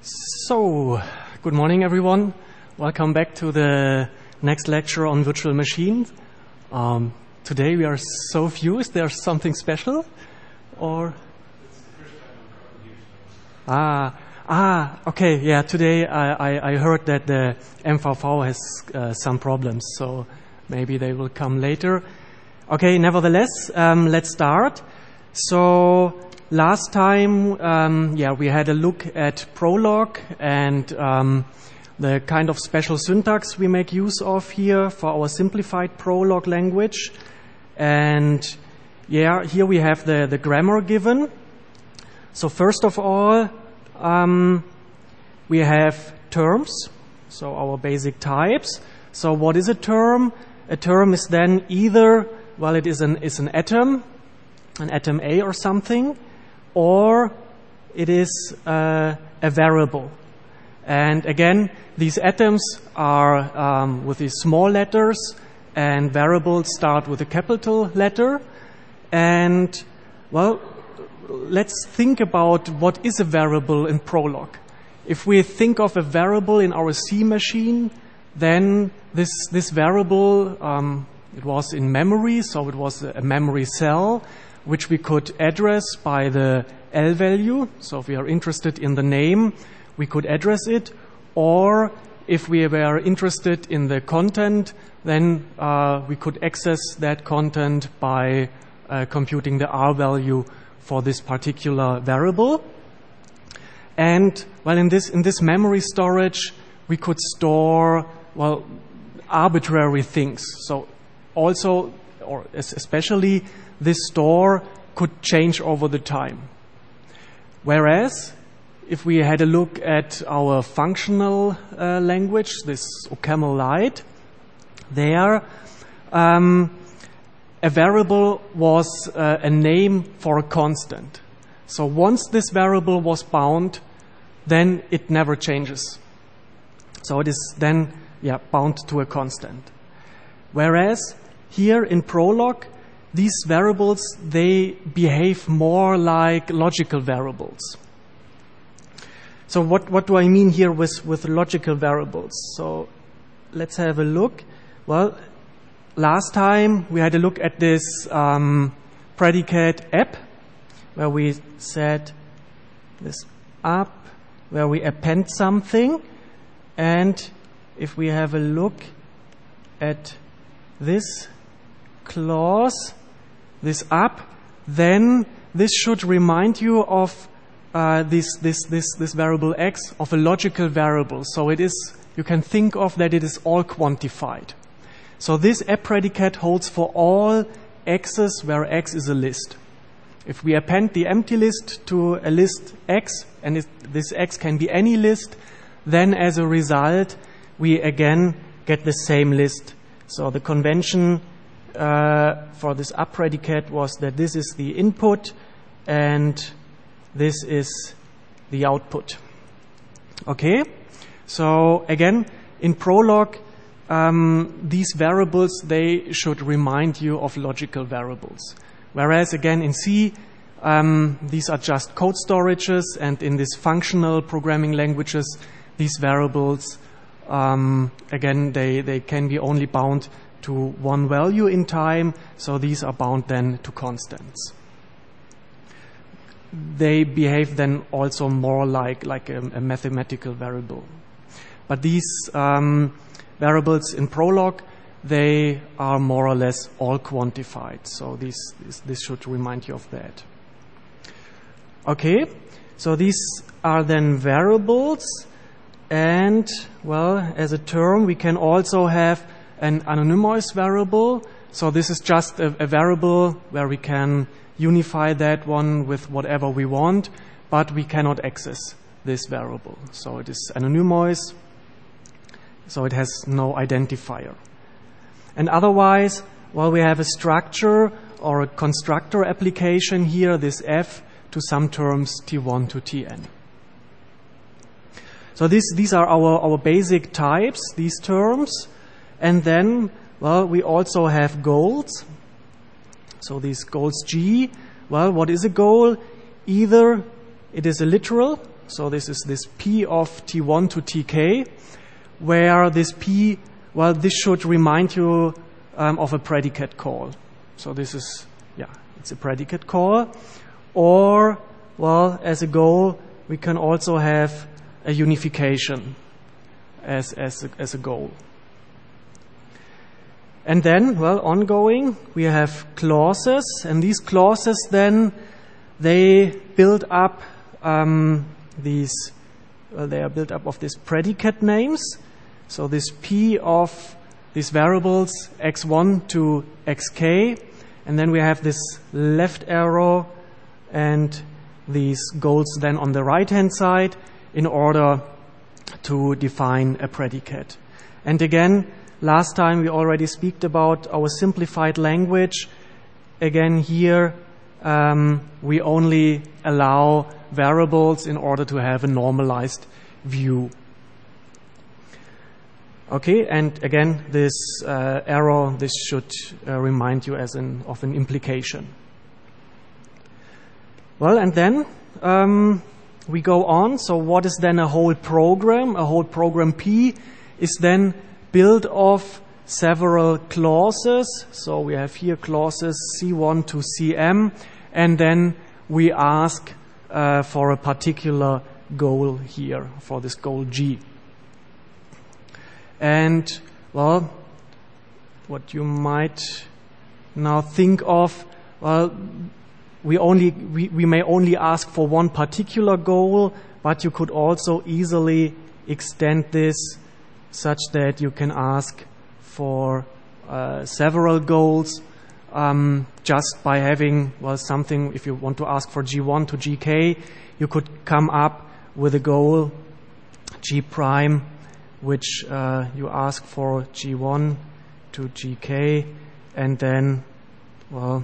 So, good morning everyone. Welcome back to the next lecture on virtual machines. Today we are so few. Is there something special? Or? Okay, yeah, today I heard that the MVV has some problems, so maybe they will come later. Okay, nevertheless, let's start. So, last time, we had a look at Prolog and the kind of special syntax we make use of here for our simplified Prolog language. And here we have the grammar given. So first of all, we have terms, so our basic types. So what is a term? A term is then either, well, it is an atom A or something, or it is a variable. And again, these atoms are with these small letters, and variables start with a capital letter. And, well, let's think about what is a variable in Prolog. If we think of a variable in our C machine, then this variable, it was in memory, so it was a memory cell, which we could address by the L value. So if we are interested in the name, we could address it. Or if we were interested in the content, then we could access that content by computing the R value for this particular variable. And, well, in this memory storage, we could store, well, arbitrary things. So also, or especially, this store could change over the time. Whereas, if we had a look at our functional language, this OCaml Lite, there, a variable was a name for a constant. So once this variable was bound, then it never changes. So it is then, bound to a constant. Whereas, here in Prolog, these variables, they behave more like logical variables. So what do I mean here with logical variables? So let's have a look. Well, last time we had a look at this predicate app, where we set this up, where we append something. And if we have a look at this clause, this up, then this should remind you of this variable x of a logical variable. So it is, you can think of that it is all quantified. So this app predicate holds for all x's where x is a list. If we append the empty list to a list x, and this x can be any list, then as a result, we again get the same list. So the convention for this up predicate was that this is the input and this is the output. Okay? So again, in Prolog, these variables, they should remind you of logical variables. Whereas again in C, these are just code storages, and in these functional programming languages, these variables, again, they can be only bound to one value in time, so these are bound then to constants. They behave then also more like a mathematical variable. But these variables in Prolog, they are more or less all quantified. So this should remind you of that. Okay, so these are then variables. And, well, as a term, we can also have an anonymous variable. So this is just a variable where we can unify that one with whatever we want, but we cannot access this variable. So it is anonymous, so it has no identifier. And otherwise, well, we have a structure or a constructor application here, this f to some terms t1 to tn. So these are our basic types, these terms. And then, well, we also have goals. So these goals G, well, what is a goal? Either it is a literal, So this is this P of T1 to Tk, where this P, well, this should remind you of a predicate call. So this is, yeah, it's a predicate call. Or, well, as a goal, we can also have a unification as a goal. And then, well, ongoing, we have clauses, and these clauses then, they build up they are built up of these predicate names. So this P of these variables x1 to xk, and then we have this left arrow and these goals then on the right-hand side in order to define a predicate. And again, last time we already speak about our simplified language. Again, here we only allow variables in order to have a normalized view. Okay, and again, this arrow, this should remind you of an implication. Well, and then we go on. So what is then a whole program? A whole program P is then built of several clauses. So we have here clauses C1 to Cm, and then we ask for a particular goal here, for this goal G. And, well, what you might now think of, well, we may only ask for one particular goal, but you could also easily extend this such that you can ask for several goals just by having, well, something. If you want to ask for G1 to Gk, you could come up with a goal G prime, which you ask for G1 to Gk, and then, well,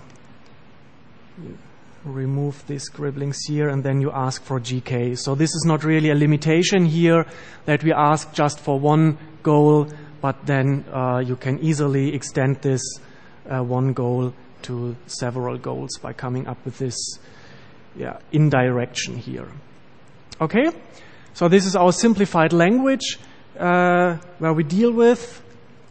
remove these scribblings here, and then you ask for Gk. So this is not really a limitation here that we ask just for one goal, but then you can easily extend this one goal to several goals by coming up with this indirection here. Okay, so this is our simplified language where we deal with.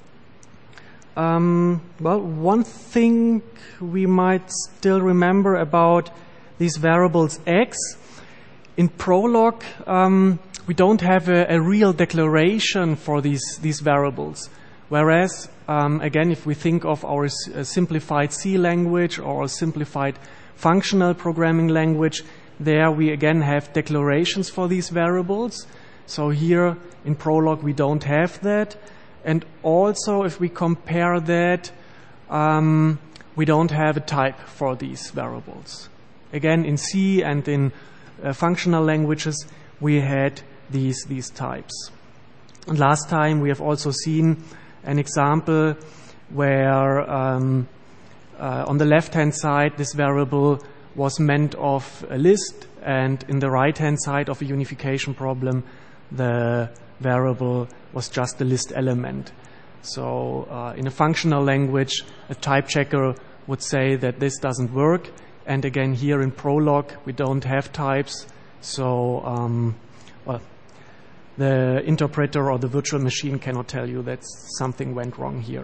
Well, one thing we might still remember about these variables x, in Prolog, we don't have a real declaration for these variables. Whereas, again, if we think of our simplified C language or simplified functional programming language, there we again have declarations for these variables. So here in Prolog we don't have that. And also, if we compare that, we don't have a type for these variables. Again, in C and in functional languages, we had these types. And last time we have also seen an example where on the left-hand side, this variable was meant of a list, and in the right-hand side of a unification problem, the variable was just a list element. So in a functional language, a type checker would say that this doesn't work. And again, here in Prolog, we don't have types. So, well, the interpreter or the virtual machine cannot tell you that something went wrong here.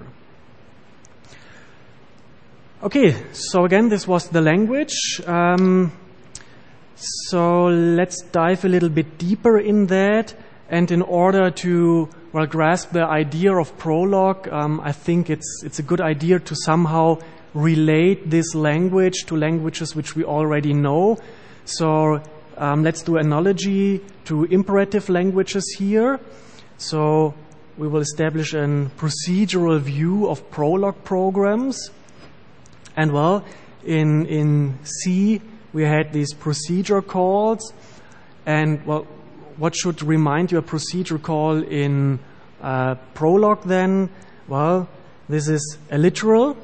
Okay, so again, this was the language. So let's dive a little bit deeper in that. And in order to, well, grasp the idea of Prolog, I think it's a good idea to somehow relate this language to languages which we already know. So let's do analogy to imperative languages here. So we will establish a procedural view of Prolog programs. And well, in C we had these procedure calls, and well, what should remind you a procedure call in Prolog then? Well, this is a literal.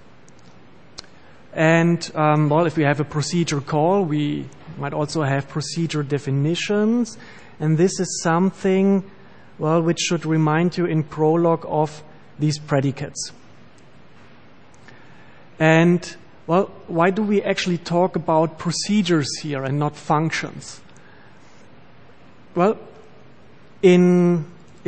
And, well, if we have a procedure call, we might also have procedure definitions. And this is something, well, which should remind you in Prolog of these predicates. And, well, why do we actually talk about procedures here and not functions? well, in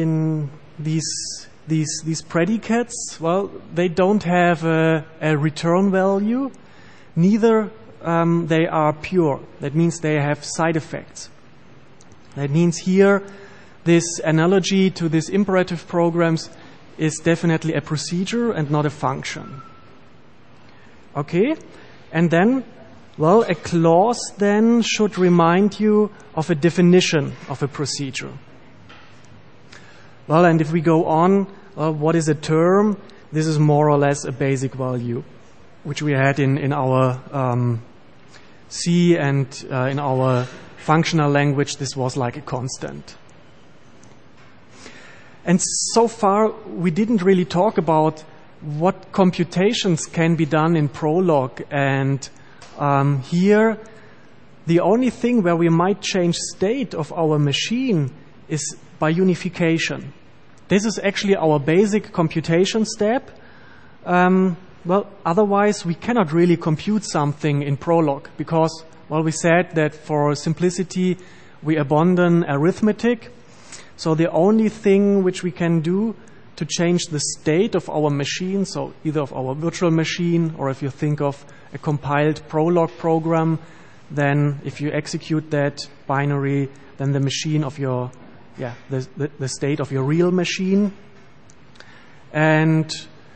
these predicates, well, they don't have a return value, neither they are pure. That means they have side effects. That means here, this analogy to these imperative programs is definitely a procedure and not a function. Okay? And then, well, a clause then should remind you of a definition of a procedure. Well, and if we go on, what is a term? This is more or less a basic value, which we had in our C and in our functional language, this was like a constant. And so far, we didn't really talk about what computations can be done in Prolog. And here, the only thing where we might change state of our machine is by unification. This is actually our basic computation step. Well, otherwise, we cannot really compute something in Prolog because, well, we said that for simplicity, we abandon arithmetic. So the only thing which we can do to change the state of our machine, so either of our virtual machine or if you think of a compiled Prolog program, then if you execute that binary, then the machine of your, the state of your real machine. And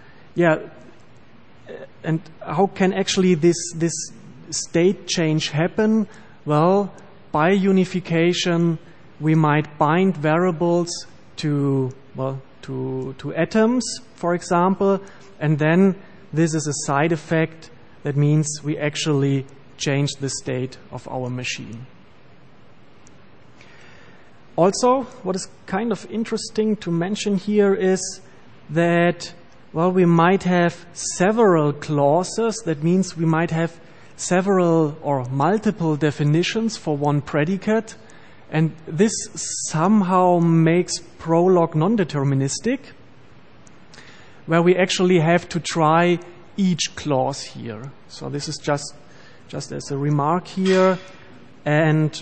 and how can actually this state change happen? Well, by unification, we might bind variables to atoms, for example, and then this is a side effect. That means we actually change the state of our machine. Also, what is kind of interesting to mention here is that, well, we might have several clauses. That means we might have several or multiple definitions for one predicate. And this somehow makes Prolog non-deterministic, where we actually have to try each clause here. So this is just as a remark here. And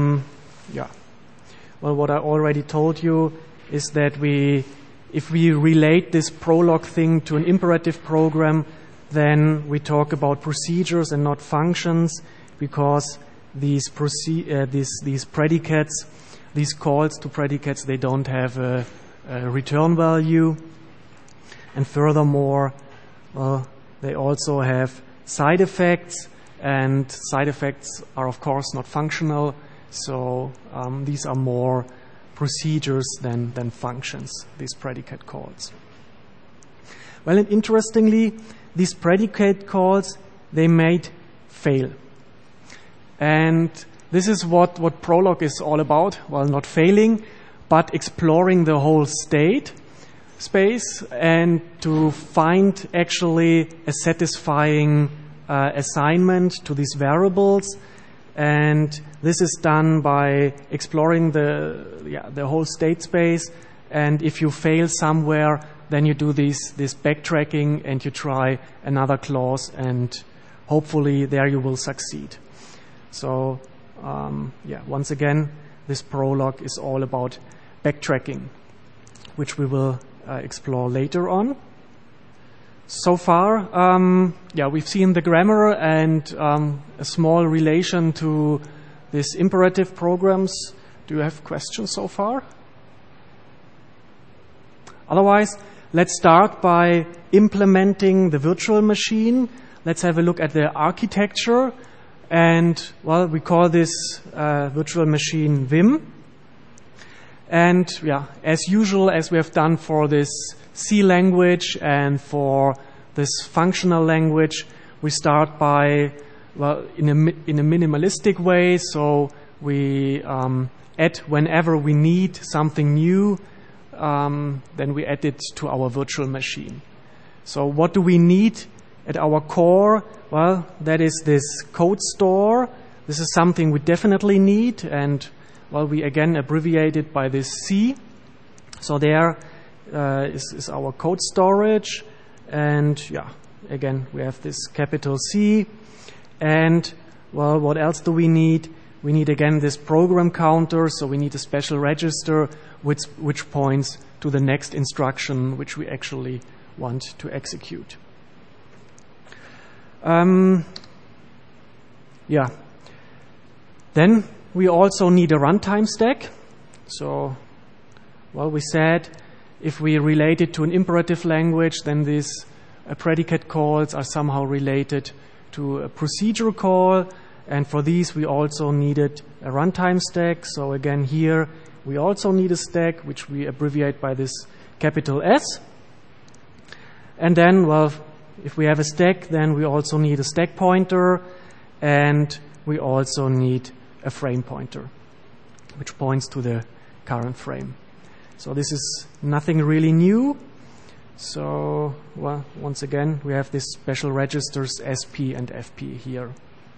well, what I already told you is that if we relate this Prolog thing to an imperative program, then we talk about procedures and not functions, because these predicates, these calls to predicates, they don't have a return value. And furthermore, they also have side effects, and side effects are of course not functional. So these are more procedures than functions, these predicate calls. Well, and interestingly, these predicate calls, they might fail. And this is what Prolog is all about. Well, not failing, but exploring the whole state space and to find actually a satisfying assignment to these variables. And this is done by exploring the whole state space. And if you fail somewhere, then you do this backtracking and you try another clause, and hopefully there you will succeed. So, once again, this Prolog is all about backtracking, which we will explore later on. So far, we've seen the grammar and a small relation to these imperative programs. Do you have questions so far? Otherwise, let's start by implementing the virtual machine. Let's have a look at the architecture. And, well, we call this virtual machine Vim. And, as usual, as we have done for this C language and for this functional language, we start by, well, in a minimalistic way. So we add whenever we need something new, then we add it to our virtual machine. So what do we need at our core? Well, that is this code store. This is something we definitely need, and, well, we again abbreviate it by this C. So there is our code storage, and again we have this capital C. And, well, what else do we need? we need again this program counter, so we need a special register which points to the next instruction which we actually want to execute. Then we also need a runtime stack. So, well, we said if we relate it to an imperative language, then these predicate calls are somehow related to a procedure call. And for these, we also needed a runtime stack. So again, here we also need a stack, which we abbreviate by this capital S. And then, well, if we have a stack, then we also need a stack pointer, and we also need a frame pointer, which points to the current frame. So this is nothing really new. So, well, once again, we have these special registers SP and FP here.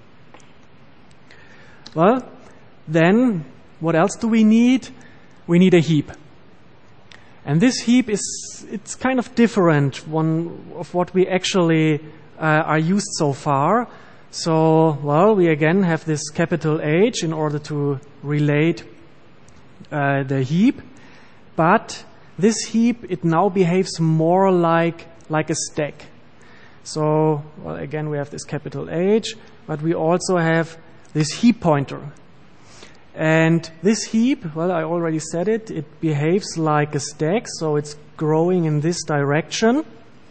Well, then, what else do we need? We need a heap. And this heap it's kind of different one of what we actually are used so far. So, well, we again have this capital H in order to relate the heap. But this heap, it now behaves more like a stack. So, well, again, we have this capital H, but we also have this heap pointer. And this heap, well, I already said it, it behaves like a stack, so it's growing in this direction.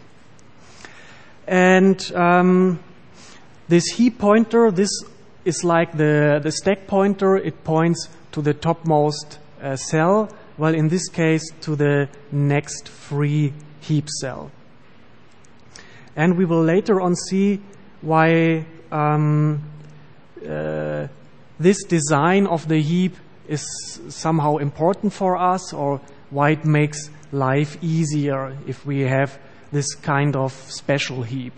And this heap pointer, this is like the stack pointer. It points to the topmost cell, well, in this case, to the next free heap cell. And we will later on see why this design of the heap is somehow important for us, or why it makes life easier if we have this kind of special heap.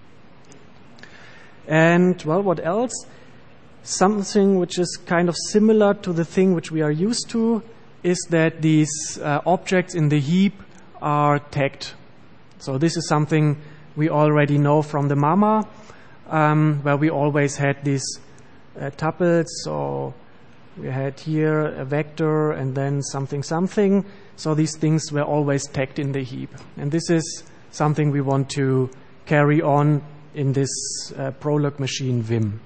And, well, what else? Something which is kind of similar to the thing which we are used to is that these objects in the heap are tagged. So this is something we already know from the MAMA, where we always had these tuples. So we had here a vector and then something. So these things were always tagged in the heap. And this is something we want to carry on in this Prolog machine Vim.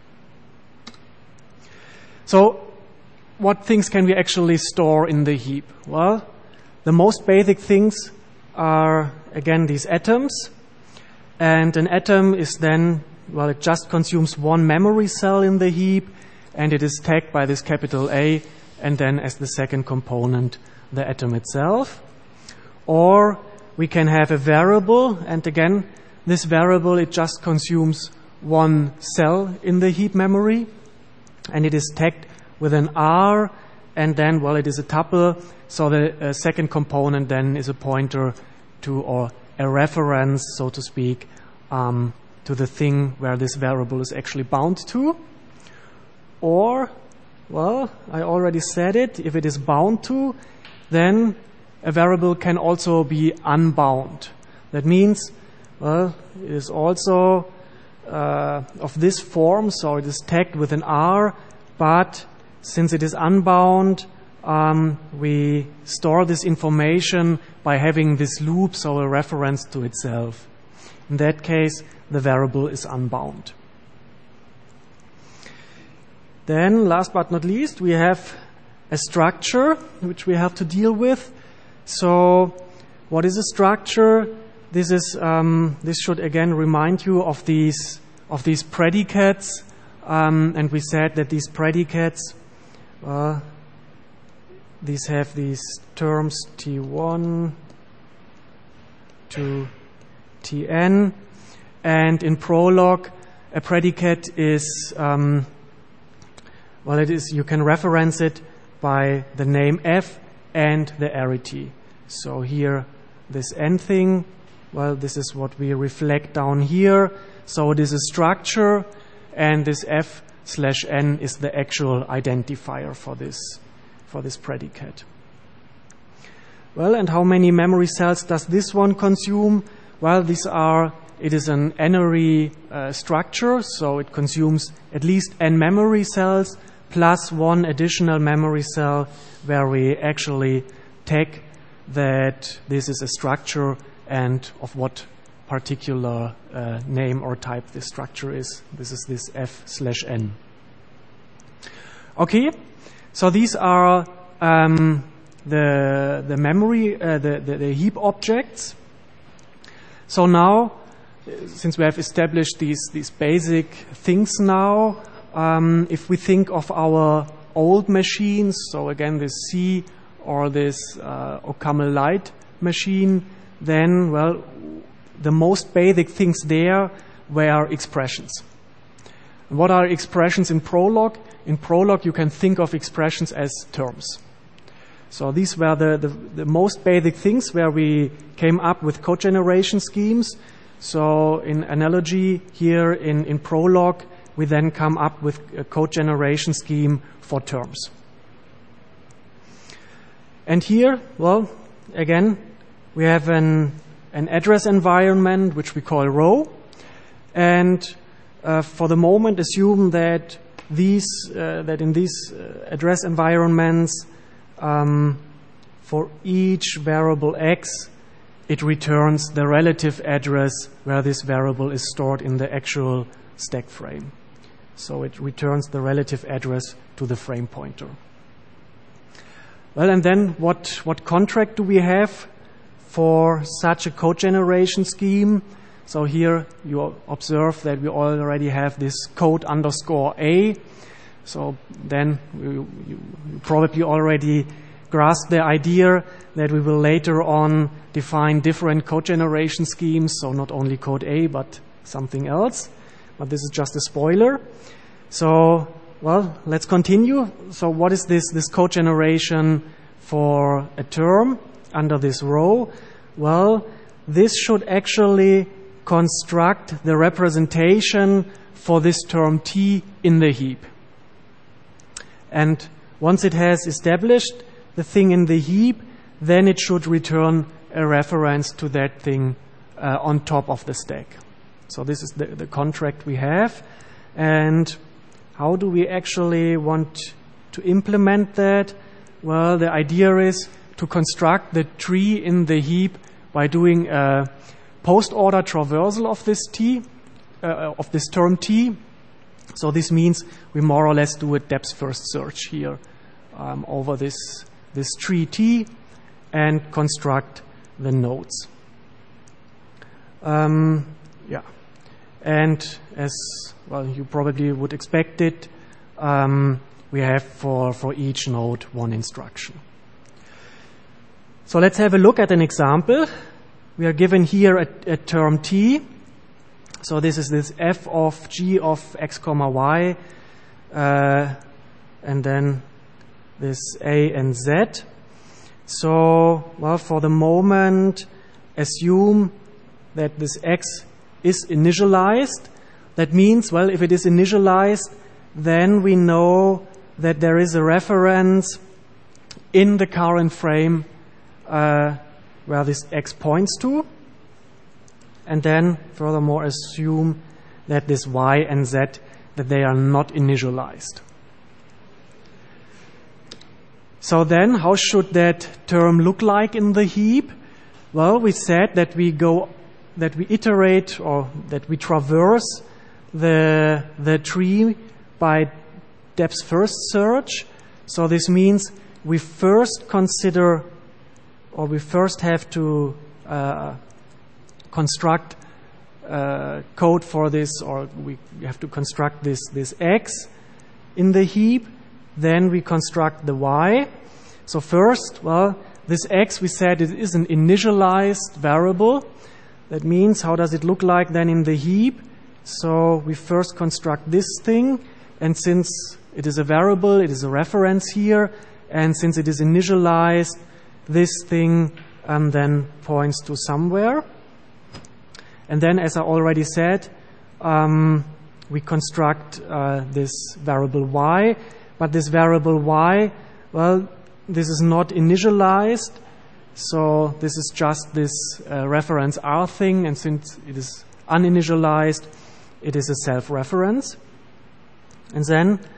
So what things can we actually store in the heap? Well, the most basic things are, again, these atoms. And an atom is then, well, it just consumes one memory cell in the heap, and it is tagged by this capital A, and then as the second component, the atom itself. Or we can have a variable, and again, this variable, it just consumes one cell in the heap memory, and it is tagged with an R, and then, well, it is a tuple, so the second component then is a pointer to, or a reference, so to speak, to the thing where this variable is actually bound to. Or, well, I already said it, if it is bound to, then a variable can also be unbound. That means, well, it is also of this form, so it is tagged with an R, but since it is unbound, we store this information by having this loop, so a reference to itself. In that case, the variable is unbound. Then, last but not least, we have a structure which we have to deal with. So, what is a structure? This is this should again remind you of these predicates, and we said that these predicates, these have these terms T1 to Tn, and in Prolog, a predicate is it is, you can reference it by the name f and the arity. So here, this n thing, well, this is what we reflect down here. So it is a structure, and this f/n is the actual identifier for this predicate. Well, and how many memory cells does this one consume? Well, it is an n-ary structure, so it consumes at least n memory cells, plus one additional memory cell where we actually tag that this is a structure and of what particular name or type this structure is. This is this F/n. Okay, so these are the memory, the heap objects. So now, since we have established these basic things now, if we think of our old machines, so again this C or this OCaml Lite machine, then, well, the most basic things there were expressions. What are expressions in Prolog? In Prolog, you can think of expressions as terms. So these were the most basic things where we came up with code generation schemes. So in analogy here in Prolog, we then come up with a code generation scheme for terms. And here, well, again, we have an address environment which we call row, and for the moment assume that in these address environments, for each variable x, it returns the relative address where this variable is stored in the actual stack frame. So it returns the relative address to the frame pointer. Well, and then what contract do we have for such a code generation scheme? So here you observe that we already have this code underscore A. So then you probably already grasp the idea that we will later on define different code generation schemes. So not only code A, but something else. But this is just a spoiler. So, well, let's continue. So what is this code generation for a term under this row? Well, this should actually construct the representation for this term T in the heap. And once it has established the thing in the heap, then it should return a reference to that thing on top of the stack. So this is the contract we have. And how do we actually want to implement that? Well, the idea is to construct the tree in the heap by doing a post-order traversal of this T, of this term T. So this means we more or less do a depth-first search here over this tree T and construct the nodes. Yeah, and as well, you probably would expect it, we have for each node one instruction. So let's have a look at an example. We are given here a term T. So this is this f of g of x comma y, and then this a and z. So, well, for the moment, assume that this x is initialized. That means, well, if it is initialized, then we know that there is a reference in the current frame where this x points to. And then, furthermore, assume that this y and z, that they are not initialized. So then, how should that term look like in the heap? Well, we said that we iterate or that we traverse the tree by depth first search. So this means we first consider, or we first have to construct code for this, or we have to construct this x in the heap. Then we construct the y. So first, well, this x, we said it is an initialized variable. That means, how does it look like then in the heap? So we first construct this thing, and since it is a variable, it is a reference here, and since it is initialized, this thing then points to somewhere. And then, as I already said, we construct this variable y. But this variable y, well, this is not initialized. So this is just this reference R thing. And since it is uninitialized, it is a self-reference. And then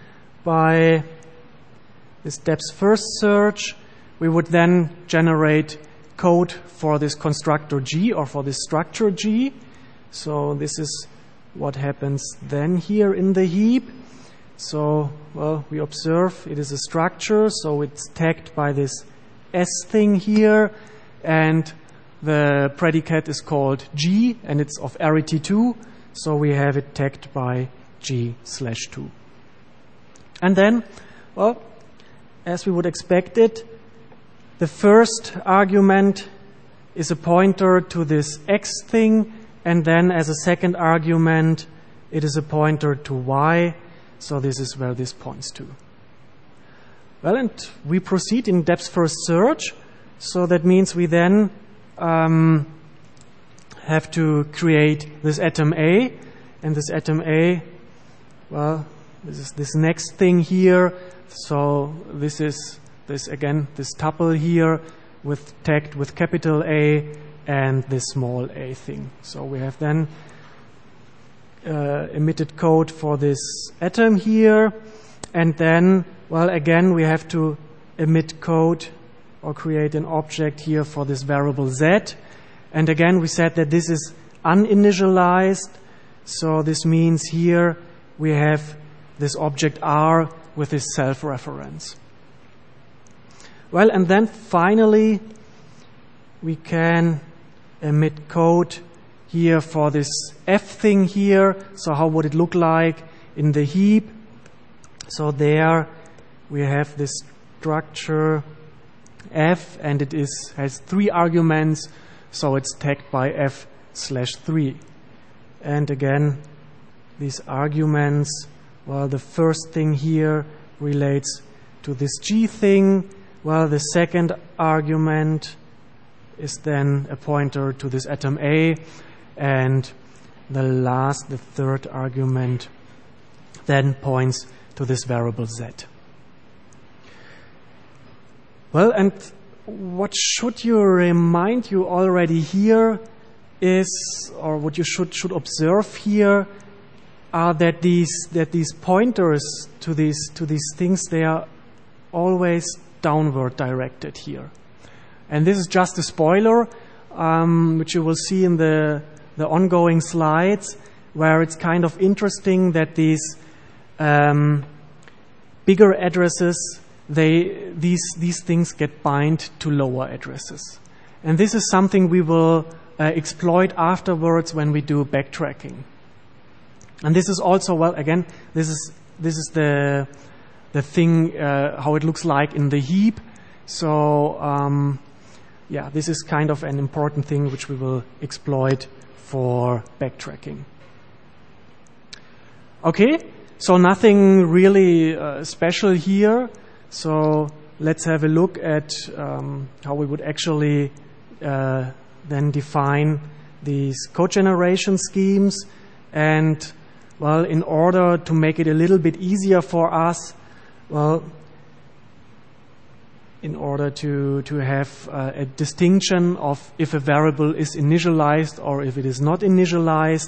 by this depth first search, we would then generate code for this constructor G or for this structure G. So this is what happens then here in the heap. So, well, we observe it is a structure, so it's tagged by this S thing here, and the predicate is called G, and it's of arity 2, so we have it tagged by G/2. And then, well, as we would expect it, the first argument is a pointer to this X thing, and then as a second argument, it is a pointer to Y. So this is where this points to. Well, and we proceed in depth first search. So that means we then have to create this atom A. And this atom A, well, this is this next thing here. So this is this tuple here tagged with capital A and this small a thing. So we have then emitted code for this atom here, and then, well, again, we have to emit code or create an object here for this variable Z. And again, we said that this is uninitialized, so this means here we have this object R with this self-reference. Well, and then finally, we can emit code here for this F thing here. So how would it look like in the heap? So there we have this structure F, and it has 3 arguments, so it's tagged by F/3. And again, these arguments, well, the first thing here relates to this G thing. Well, the second argument is then a pointer to this atom A, and the third argument then points to this variable Z. Well, and what should you remind you already here is, or what you should observe here, are that these pointers to these things, they are always downward directed here. And this is just a spoiler, which you will see in the ongoing slides, where it's kind of interesting that these bigger addresses, these things get bind to lower addresses. And this is something we will exploit afterwards when we do backtracking. And this is also, well, again, this is the thing, how it looks like in the heap. So, yeah, this is kind of an important thing which we will exploit for backtracking. Okay, so nothing really special here. So let's have a look at how we would actually then define these code generation schemes. And, well, in order to make it a little bit easier for us, well, in order to have a distinction of if a variable is initialized or if it is not initialized,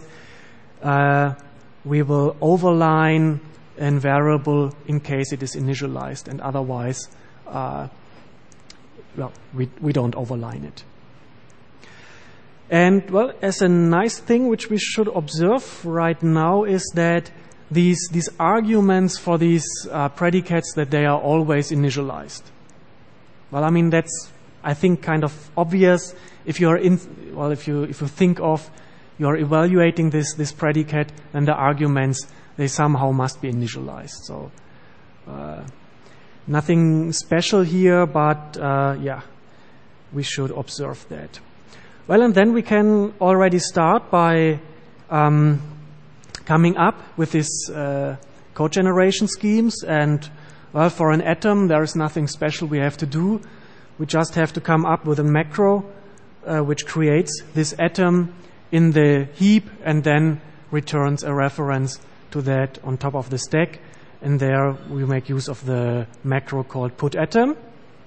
we will overline a variable in case it is initialized, and otherwise, well, we don't overline it. And, well, as a nice thing which we should observe right now is that these arguments for these predicates, that they are always initialized. Well, I mean, that's, I think, kind of obvious. If you are if you think of you are evaluating this predicate, then the arguments, they somehow must be initialized. So nothing special here, but yeah, we should observe that. Well, and then we can already start by coming up with this code generation schemes. And, well, for an atom, there is nothing special we have to do. We just have to come up with a macro which creates this atom in the heap and then returns a reference to that on top of the stack. And there we make use of the macro called putAtom.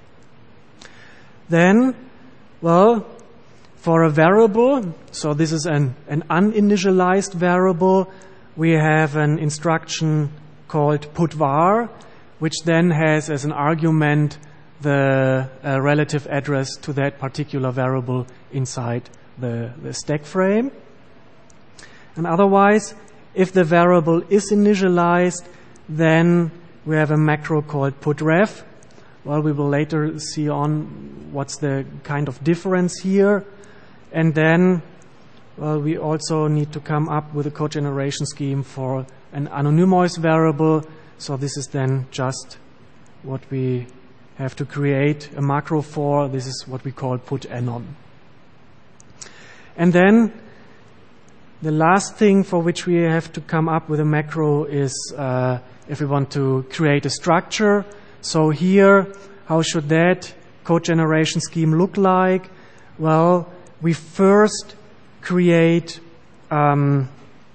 Then, well, for a variable, so this is an uninitialized variable, we have an instruction called putVar, which then has as an argument the relative address to that particular variable inside the stack frame. And otherwise, if the variable is initialized, then we have a macro called putref. Well, we will later see on what's the kind of difference here. And then, well, we also need to come up with a code generation scheme for an anonymous variable. So this is then just what we have to create a macro for. This is what we call putanon. And then the last thing for which we have to come up with a macro is if we want to create a structure. So here, how should that code generation scheme look like? Well, we first create the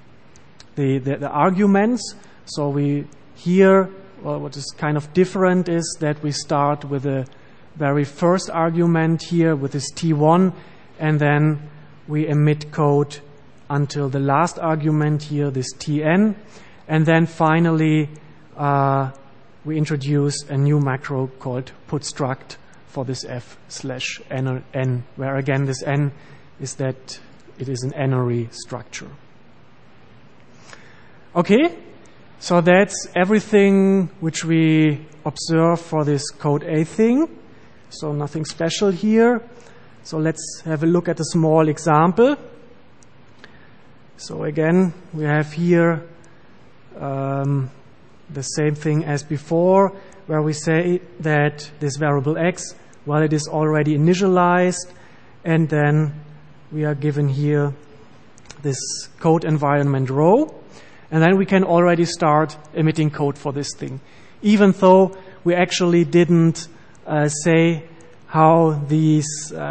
arguments. So we here, well, what is kind of different is that we start with the very first argument here with this T1, and then we emit code until the last argument here, this Tn, and then finally we introduce a new macro called putStruct for this f/n, where again this n is that it is an n-ary structure. Okay, so that's everything which we observe for this code A thing. So nothing special here. So let's have a look at a small example. So again, we have here the same thing as before, where we say that this variable x, well, it is already initialized, and then we are given here this code environment row, and then we can already start emitting code for this thing, even though we actually didn't say how these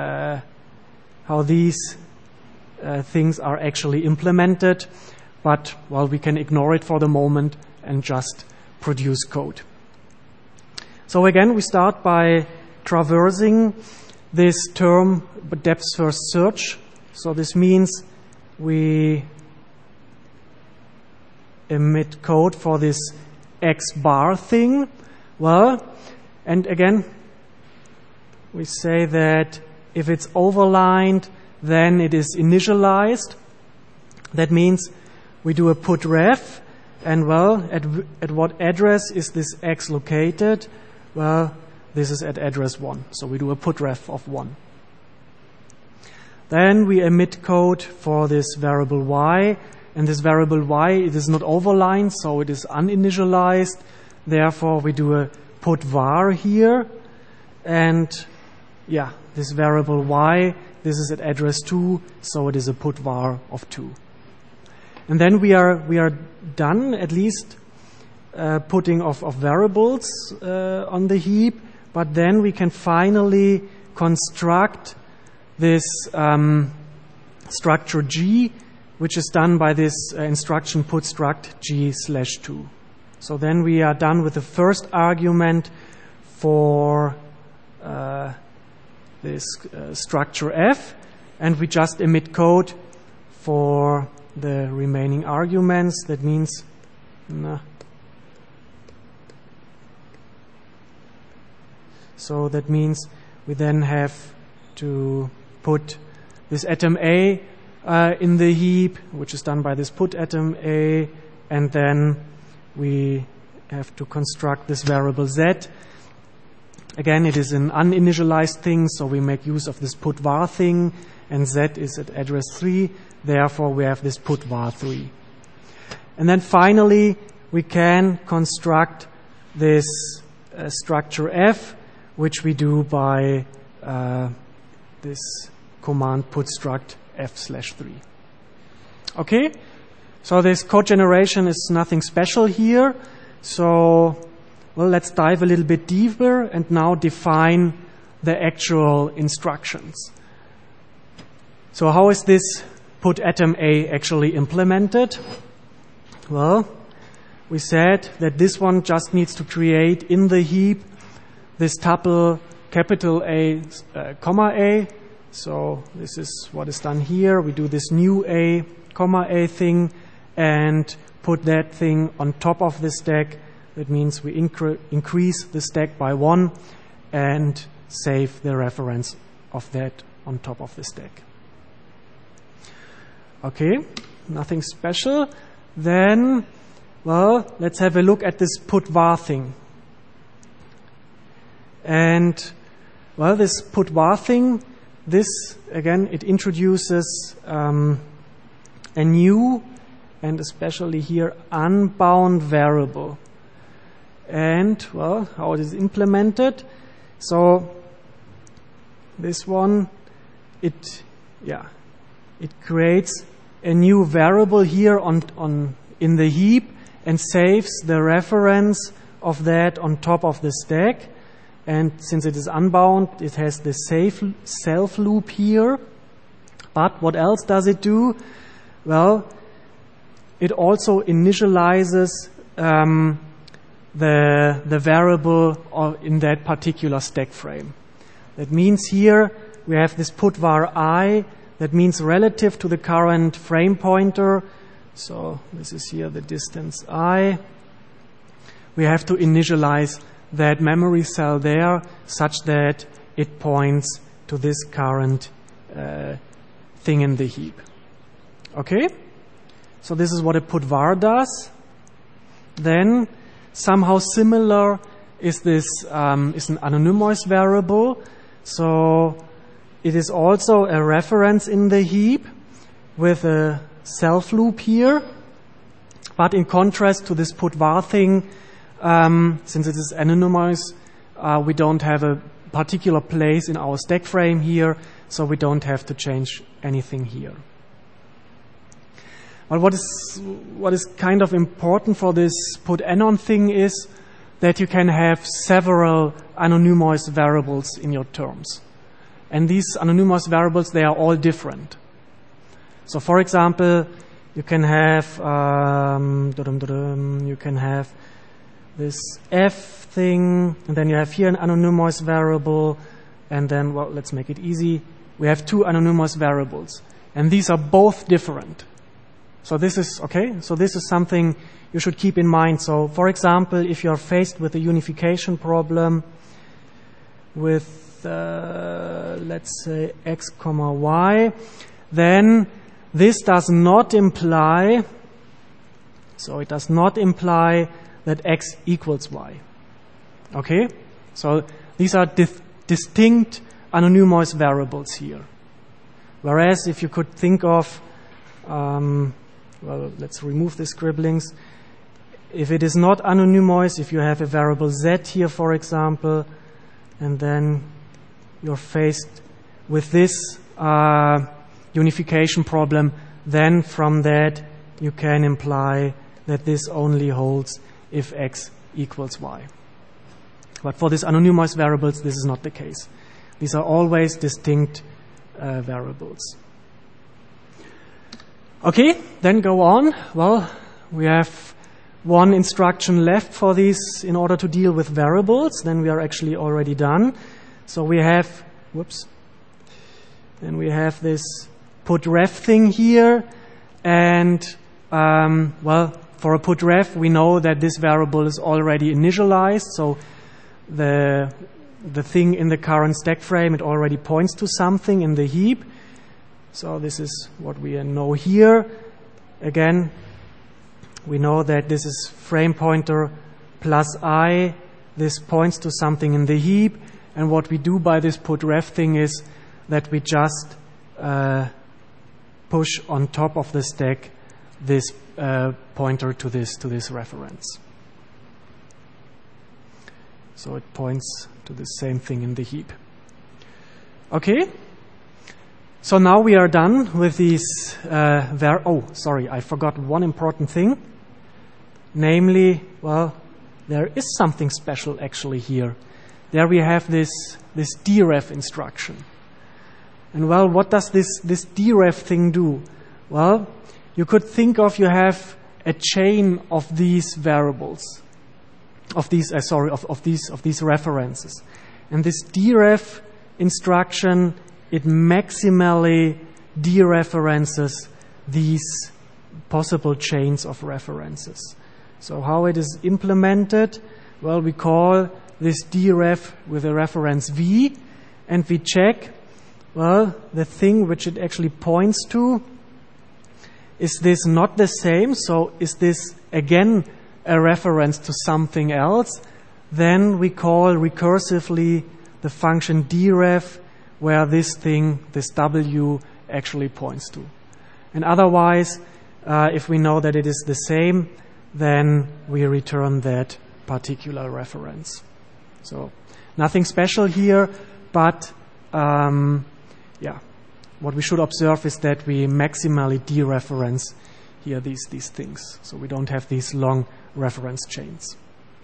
things are actually implemented, but, well, we can ignore it for the moment and just produce code. So again, we start by traversing this term depth first search. So this means we emit code for this X bar thing. Well, and again, we say that if it's overlined, then it is initialized. That means we do a putref, and well, at what address is this X located? Well, this is at address 1. So we do a putref of 1. Then we emit code for this variable Y, and this variable Y, it is not overlined, so it is uninitialized. Therefore, we do a putVar here, and yeah, this variable Y, this is at address 2, so it is a putVar of 2. And then we are done, at least putting of variables on the heap, but then we can finally construct this structure G, which is done by this instruction putStruct G/2. So then we are done with the first argument for this structure F, and we just emit code for the remaining arguments. That means so that means we then have to put this atom A in the heap, which is done by this put atom A, and then we have to construct this variable Z. Again, it is an uninitialized thing, so we make use of this putVar thing, and Z is at address 3. Therefore, we have this putVar 3. And then finally, we can construct this structure F, which we do by this command putStruct F/3. Okay? So this code generation is nothing special here. So, well, let's dive a little bit deeper and now define the actual instructions. So how is this put atom A actually implemented? Well, we said that this one just needs to create in the heap this tuple capital A, comma A. So this is what is done here. We do this new A, comma A thing, and put that thing on top of the stack. That means we increase the stack by 1 and save the reference of that on top of the stack. Okay, nothing special. Then, well, let's have a look at this put var thing. And, well, this put var thing, this, again, it introduces a new, and especially here, unbound variable. And, well, how it is implemented. So, this one, it creates a new variable here in the heap and saves the reference of that on top of the stack. And since it is unbound, it has the self loop here. But what else does it do? Well, it also initializes the variable in that particular stack frame. That means here we have this put var I. That means relative to the current frame pointer. So this is here the distance I. We have to initialize that memory cell there such that it points to this current thing in the heap. Okay? So this is what a put var does. Then somehow similar is this is an anonymous variable. So it is also a reference in the heap with a self loop here. But in contrast to this put var thing, since it is anonymous, we don't have a particular place in our stack frame here, so we don't have to change anything here. But what is kind of important for this put anon thing is that you can have several anonymous variables in your terms. And these anonymous variables, they are all different. So for example, you can have this f thing, and then you have here an anonymous variable, and then, well, let's make it easy. We have two anonymous variables, and these are both different. So this is, okay, so this is something you should keep in mind. So for example, if you're faced with a unification problem with, let's say, x, y, then this does not imply, so it does not imply that x equals y. Okay? So these are distinct anonymous variables here. Whereas if you could think of, well, let's remove the scribblings. If it is not anonymous, if you have a variable z here, for example, and then you're faced with this unification problem, then from that you can imply that this only holds if x equals y. But for these anonymous variables, this is not the case. These are always distinct variables. Okay, then go on. Well, we have one instruction left for these in order to deal with variables. Then we are actually already done. So we have, then we have this put ref thing here. And, well, for a put ref, we know that this variable is already initialized. So the thing in the current stack frame, it already points to something in the heap. So this is what we know here. Again, we know that this is frame pointer plus I. This points to something in the heap. And what we do by this put ref thing is that we just push on top of the stack this pointer to this reference. So it points to the same thing in the heap. Okay? So now we are done with these I forgot one important thing. Namely, well, there is something special actually here. There we have this deref instruction. And well, what does this deref thing do? Well, you could think of you have a chain of these variables, of these references. And this deref instruction, it maximally dereferences these possible chains of references. So how it is implemented? Well, we call this dref with a reference v, and we check, well, the thing which it actually points to, is this not the same? So is this again a reference to something else? Then we call recursively the function dref where this thing, this w, actually points to. And otherwise, if we know that it is the same, then we return that particular reference. So nothing special here, but what we should observe is that we maximally dereference here these things. So we don't have these long reference chains.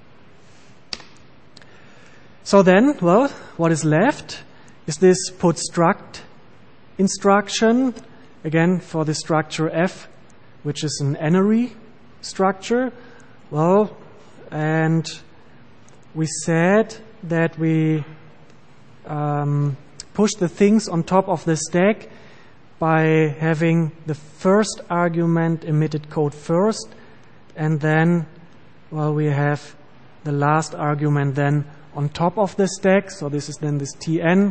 So then, well, what is left is this put struct instruction, again for the structure f, which is an n-ary structure. Well, and we said that we push the things on top of the stack by having the first argument emitted code first, and then, well, we have the last argument then on top of the stack. So this is then this tn.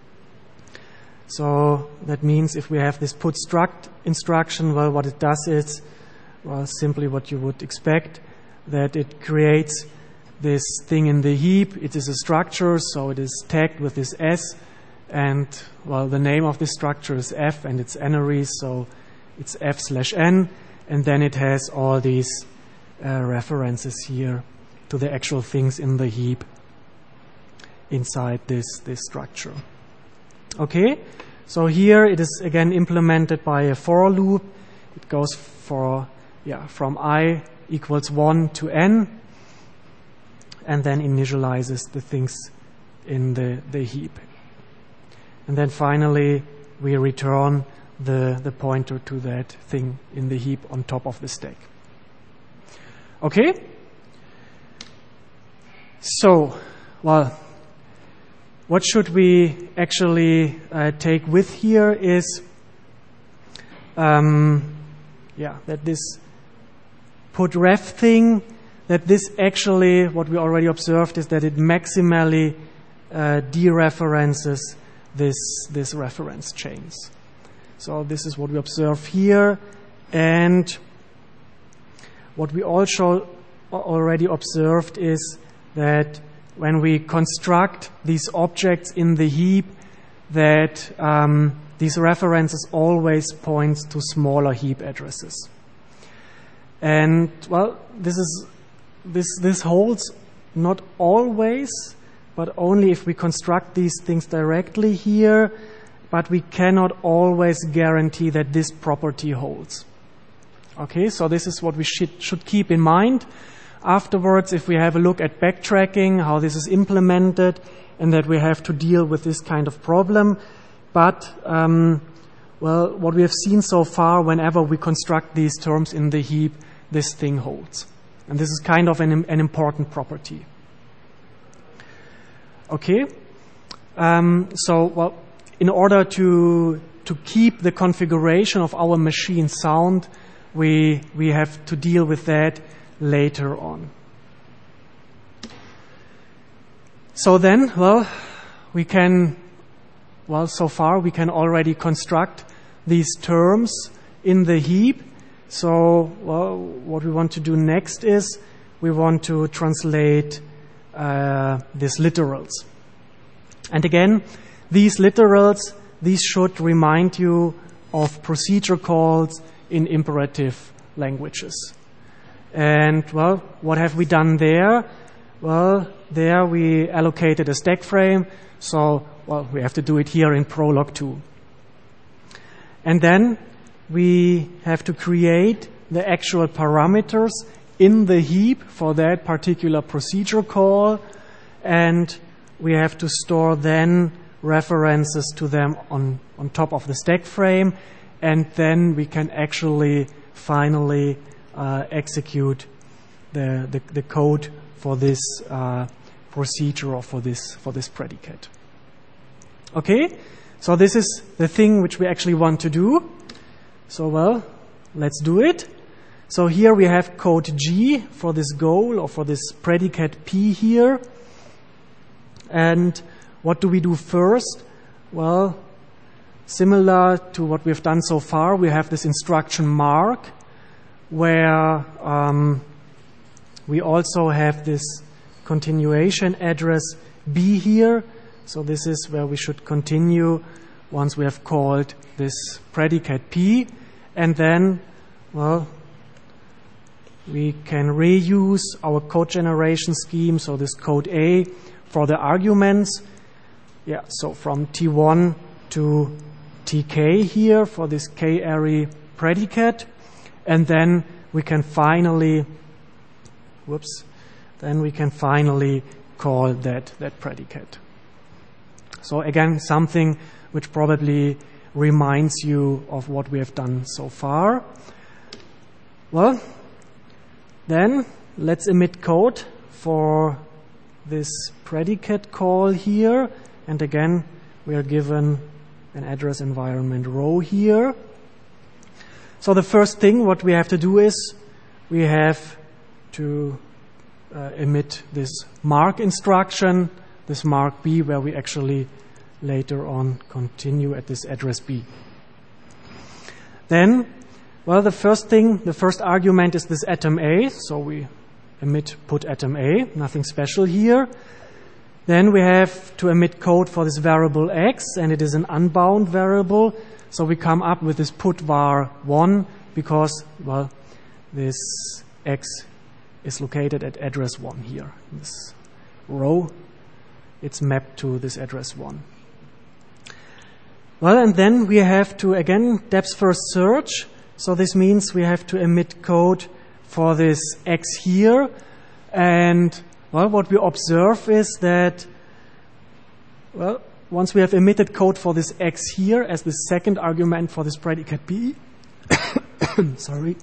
So that means if we have this put struct instruction, well, what it does is, well, simply what you would expect, that it creates this thing in the heap. It is a structure, so it is tagged with this s, and, well, the name of this structure is f, and it's n-ary, so it's f/n, and then it has all these references here to the actual things in the heap inside this structure. Okay, so here it is again implemented by a for loop. It goes from I equals 1 to n, and then initializes the things in the heap. And then finally we return the pointer to that thing in the heap on top of the stack. Okay? So, well, what should we actually take with here is that this put ref thing, that this actually, what we already observed is that it maximally dereferences this reference chains. So this is what we observe here, and what we also already observed is that when we construct these objects in the heap, that these references always point to smaller heap addresses. And, well, this holds not always, but only if we construct these things directly here, but we cannot always guarantee that this property holds. Okay, so this is what we should keep in mind. Afterwards, if we have a look at backtracking, how this is implemented, and that we have to deal with this kind of problem. But, well, what we have seen so far, whenever we construct these terms in the heap, this thing holds. And this is kind of an important property. Okay? So, well, in order to keep the configuration of our machine sound, we have to deal with that later on. So then, well, so far we can already construct these terms in the heap. So, well, what we want to do next is we want to translate these literals. And again, these literals, these should remind you of procedure calls in imperative languages. And, well, what have we done there? Well, there we allocated a stack frame, so, well, we have to do it here in Prolog 2. And then we have to create the actual parameters in the heap for that particular procedure call, and we have to store then references to them on top of the stack frame, and then we can actually finally execute the code for this procedure or for this predicate. Okay, so this is the thing which we actually want to do. So, well, let's do it. So here we have code G for this goal or for this predicate P here. And what do we do first? Well, similar to what we've done so far, we have this instruction mark where we also have this continuation address B here. So this is where we should continue once we have called this predicate P. And then, well, we can reuse our code generation scheme, so this code A, for the arguments. Yeah, so from T1 to TK here for this K-array predicate. And then we can finally, call that predicate. So again, something which probably reminds you of what we have done so far. Well, then let's emit code for this predicate call here. And again, we are given an address environment row here. So the first thing what we have to do is we have to emit this mark instruction, this mark B, where we actually later on continue at this address B. Then, well, the first argument is this atom A, so we emit put atom A, nothing special here. Then we have to emit code for this variable X, and it is an unbound variable, so we come up with this put var 1 because, well, this X is located at address 1 here. This row, it's mapped to this address 1. Well, and then we have to, again, depth first search. So this means we have to emit code for this X here. And, well, what we observe is that, well, once we have emitted code for this X here as the second argument for this predicate P, sorry.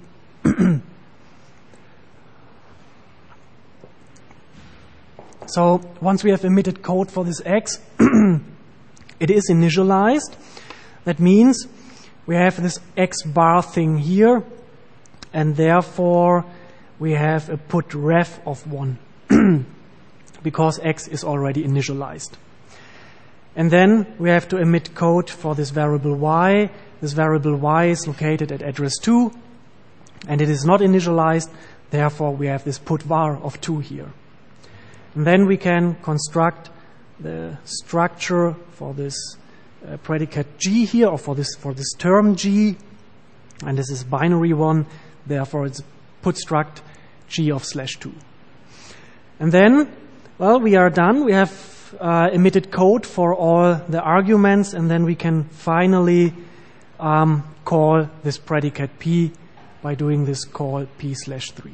So once we have emitted code for this X, it is initialized. That means we have this X bar thing here, and therefore we have a put ref of 1 because X is already initialized. And then we have to emit code for this variable Y. This variable Y is located at address 2, and it is not initialized. Therefore, we have this put var of 2 here. And then we can construct the structure for this predicate G here, or for this term G, and this is binary one. Therefore, it's put struct G of /2. And then, well, we are done. We have emitted code for all the arguments, and then we can finally call this predicate P by doing this call P/3.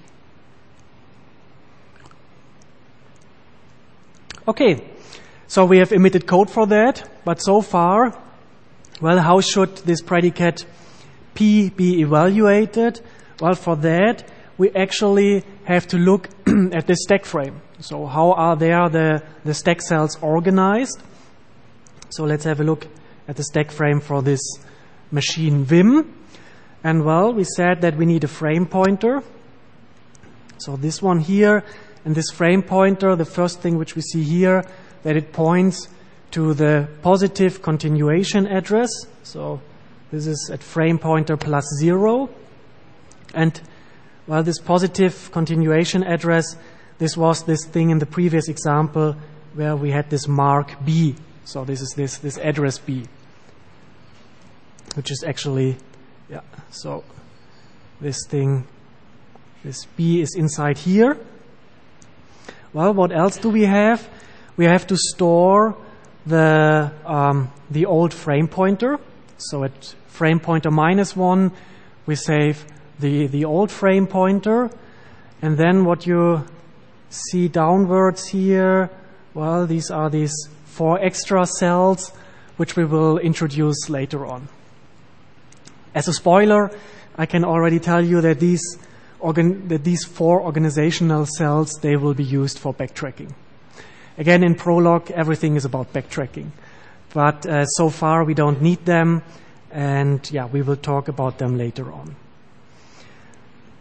Okay, so we have emitted code for that, but so far, well, how should this predicate P be evaluated? Well, for that, we actually have to look at the stack frame. So how are there the stack cells organized? So let's have a look at the stack frame for this machine Vim. And well, we said that we need a frame pointer. So this one here, and this frame pointer, the first thing which we see here, that it points to the positive continuation address. So this is at frame pointer +0. And well, this positive continuation address, this was this thing in the previous example where we had this mark B. So this is this address B, which is actually, yeah, so this thing, this B is inside here. Well, what else do we have? We have to store the old frame pointer. So at frame pointer -1, we save the old frame pointer. And then what you see downwards here, well, these are these 4 extra cells, which we will introduce later on. As a spoiler, I can already tell you that these 4 organizational cells, they will be used for backtracking. Again, in Prolog, everything is about backtracking. But so far, we don't need them. And yeah, we will talk about them later on.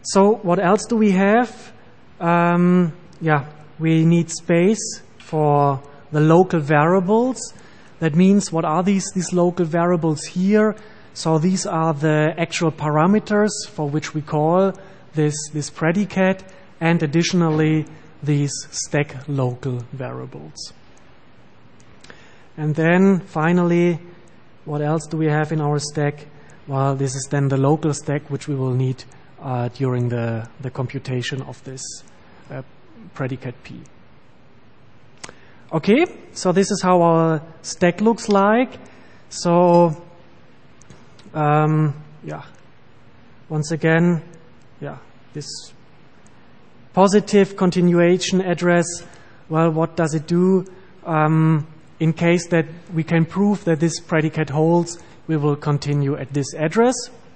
So what else do we have? We need space for the local variables. That means, what are these local variables here? So these are the actual parameters for which we call this predicate, and additionally these stack local variables. And then finally, what else do we have in our stack? Well, this is then the local stack which we will need during the computation of this predicate P. Okay, so this is how our stack looks like. So, once again, this positive continuation address, well, what does it do? In case that we can prove that this predicate holds, we will continue at this address.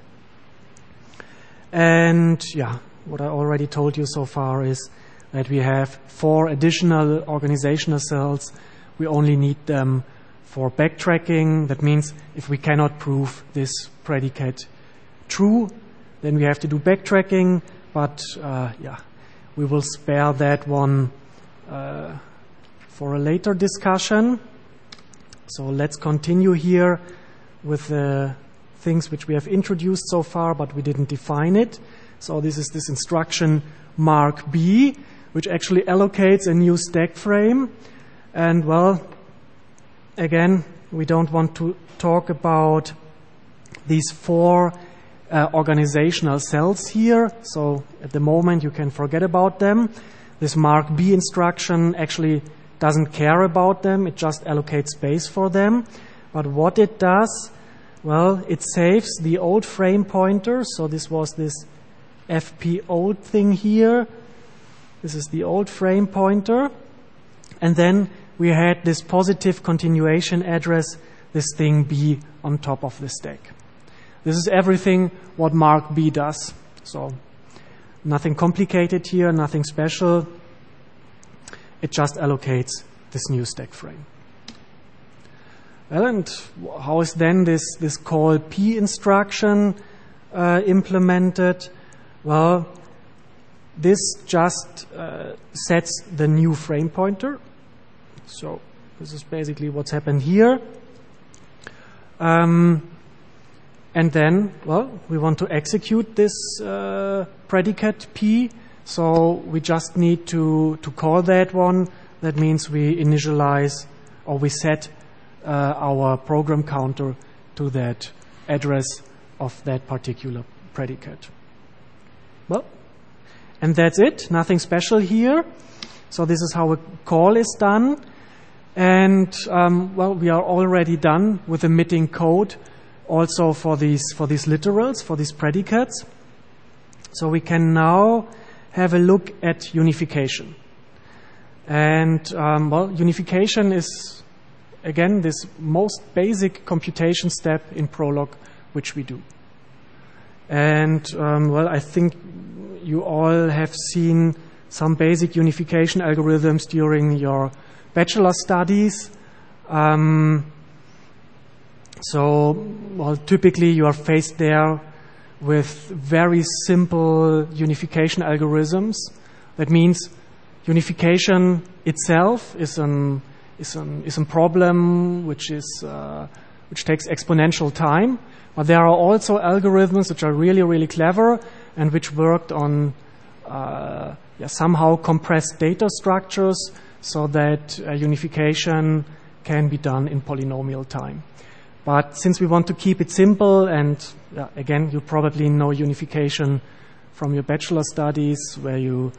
And what I already told you so far is that we have 4 additional organizational cells. We only need them for backtracking. That means if we cannot prove this predicate true, then we have to do backtracking. But we will spare that one for a later discussion. So let's continue here with the things which we have introduced so far, but we didn't define it. So this is this instruction mark B, which actually allocates a new stack frame. And well, again, we don't want to talk about these 4 organizational cells here. So at the moment, you can forget about them. This mark B instruction actually doesn't care about them. It just allocates space for them. But what it does, well, it saves the old frame pointer. So this was this FP old thing here. This is the old frame pointer. And then we had this positive continuation address, this thing B on top of the stack. This is everything what mark B does. So nothing complicated here, nothing special. It just allocates this new stack frame. Well, and how is then this call P instruction implemented? Well, this just sets the new frame pointer. So this is basically what's happened here. And then, well, we want to execute this predicate P. So we just need to call that one. That means we initialize or we set our program counter to that address of that particular predicate. Well, and that's it. Nothing special here. So this is how a call is done. And well, we are already done with emitting code also for these literals, for these predicates. So we can now have a look at unification. And well, unification is again this most basic computation step in Prolog which we do. And well, I think you all have seen some basic unification algorithms during your bachelor studies. So, well, typically you are faced there with very simple unification algorithms. That means unification itself is a problem which takes exponential time. But there are also algorithms which are really, really clever and which worked on somehow compressed data structures so that unification can be done in polynomial time. But since we want to keep it simple, and again, you probably know unification from your bachelor studies, where you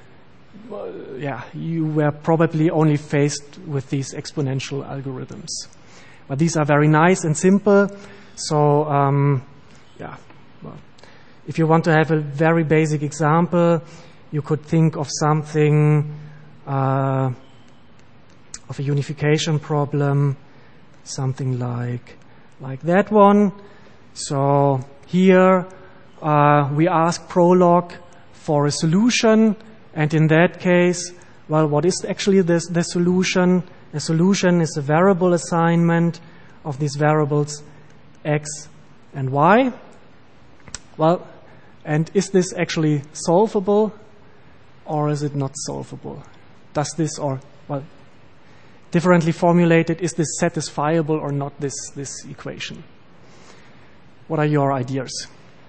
were probably only faced with these exponential algorithms. But these are very nice and simple. So, well, if you want to have a very basic example, you could think of something of a unification problem, something like that one. So here we ask Prolog for a solution, and in that case, well, what is actually the solution? The solution is a variable assignment of these variables x and y. Well, And is this actually solvable, or is it not solvable? Does this, or, well, differently formulated, is this satisfiable or not, this equation? What are your ideas?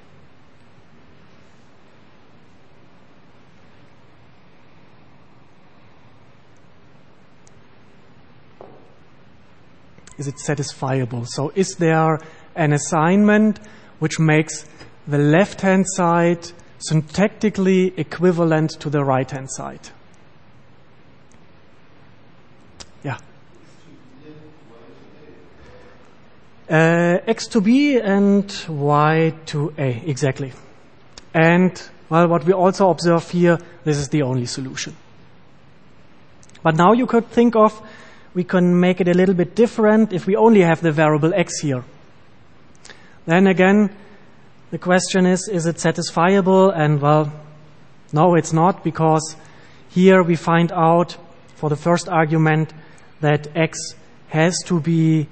Is it satisfiable? So is there an assignment which makes the left-hand side syntactically equivalent to the right-hand side? Yeah. X to B and Y to A, exactly. And, well, what we also observe here, this is the only solution. But now you could think of, we can make it a little bit different if we only have the variable x here. Then again, the question is it satisfiable? And, well, no, it's not, because here we find out for the first argument that x has to be,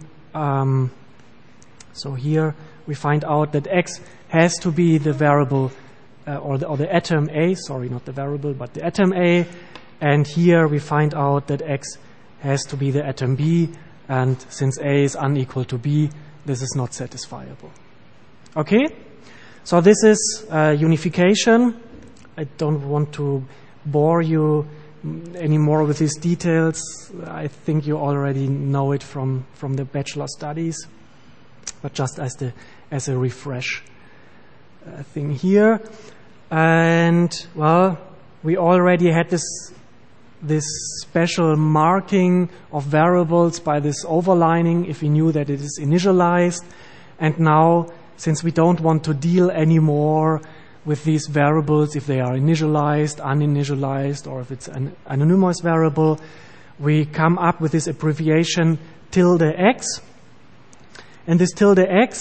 so here we find out that x has to be the variable or the atom A, sorry, not the variable, but the atom A, and here we find out that x has to be the atom B, and since A is unequal to B, this is not satisfiable. Okay? So this is unification. I don't want to bore you anymore with these details. I think you already know it from the bachelor studies, but just as a refresh thing here. And, well, we already had this special marking of variables by this overlining if we knew that it is initialized. And now, since we don't want to deal anymore with these variables, if they are initialized, uninitialized, or if it's an anonymous variable, we come up with this abbreviation tilde x. And this tilde x,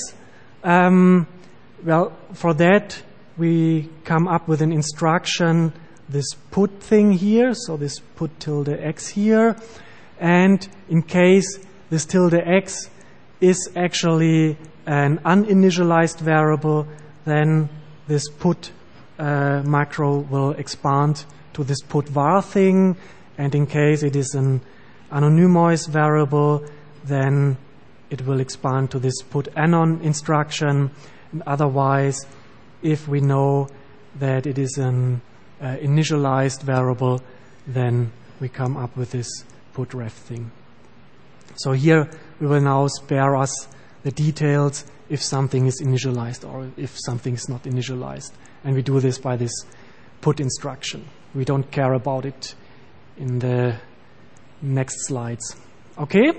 well, for that we come up with an instruction, this put thing here, so this put tilde x here, and in case this tilde x is actually an uninitialized variable, then this put macro will expand to this put var thing, and in case it is an anonymous variable, then it will expand to this put anon instruction, and otherwise, if we know that it is an initialized variable, then we come up with this put ref thing. So here we will now spare us the details if something is initialized or if something is not initialized. And we do this by this put instruction. We don't care about it in the next slides. Okay?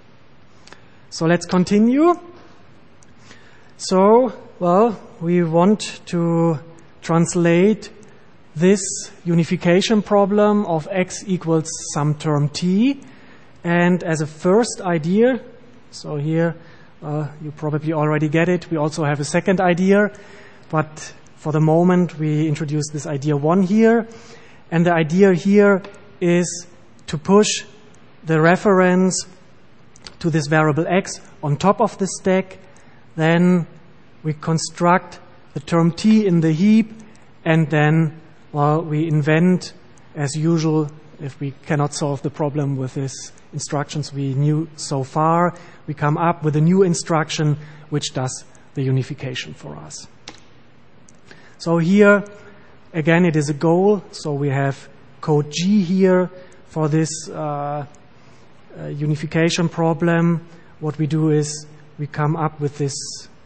So let's continue. So, well, we want to translate this unification problem of x equals some term t, and as a first idea, so here you probably already get it, we also have a second idea, but for the moment we introduce this idea 1 here, and the idea here is to push the reference to this variable x on top of the stack, then we construct the term t in the heap, and then, well, we invent, as usual, if we cannot solve the problem with these instructions we knew so far, we come up with a new instruction which does the unification for us. So here, again, it is a goal. So we have code G here for this unification problem. What we do is we come up with this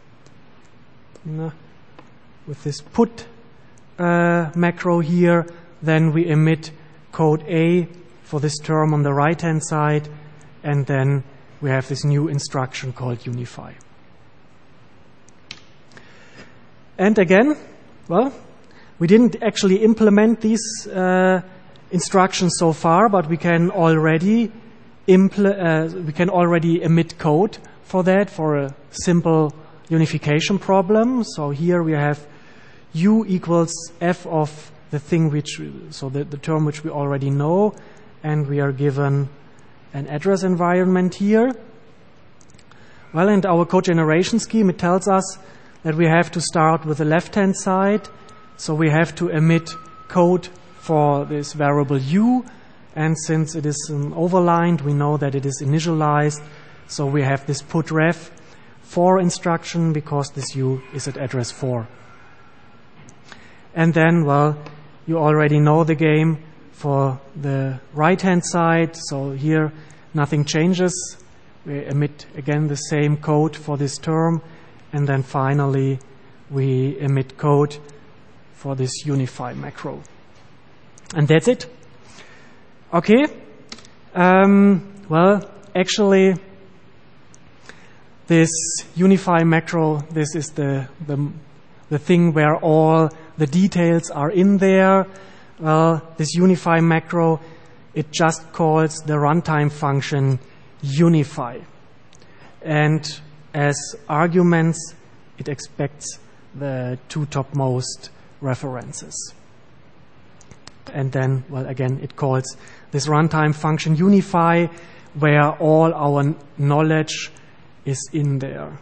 put macro here. Then we emit code A for this term on the right-hand side, and then we have this new instruction called unify. And again, well, we didn't actually implement these instructions so far, but we can already emit code for that, for a simple unification problem. So here we have u equals f of the thing which, so the term which we already know, and we are given an address environment here. Well, and our code generation scheme, it tells us that we have to start with the left-hand side, So we have to emit code for this variable u, and since it is overlined, we know that it is initialized. So we have this putref 4 instruction because this u is at address 4. And then, well, you already know the game for the right-hand side. So here nothing changes. We emit again the same code for this term. And then finally we emit code for this unify macro. And that's it. Okay. Well, actually, this unify macro, this is the thing where all the details are in there. Well, this unify macro, it just calls the runtime function unify. And as arguments, it expects the 2 topmost references. And then, well, again, it calls this runtime function unify, where all our knowledge is in there.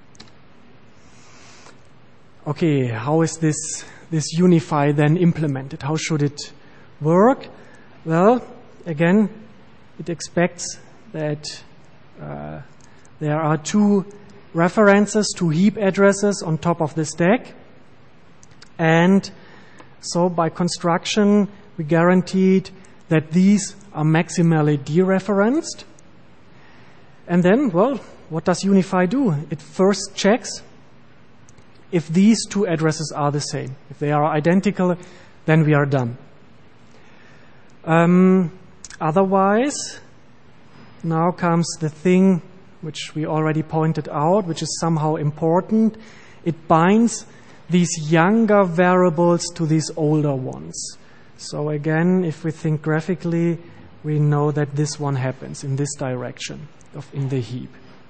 Okay, how is this unify then implemented? How should it work? Well, again, it expects that there are 2 references, 2 heap addresses on top of the stack. And so by construction, we guaranteed that these are maximally dereferenced. And then, well, what does unify do? It first checks if these 2 addresses are the same. If they are identical, then we are done. Otherwise, now comes the thing which we already pointed out, which is somehow important. It binds these younger variables to these older ones. So again, if we think graphically, we know that this one happens in this direction in the heap.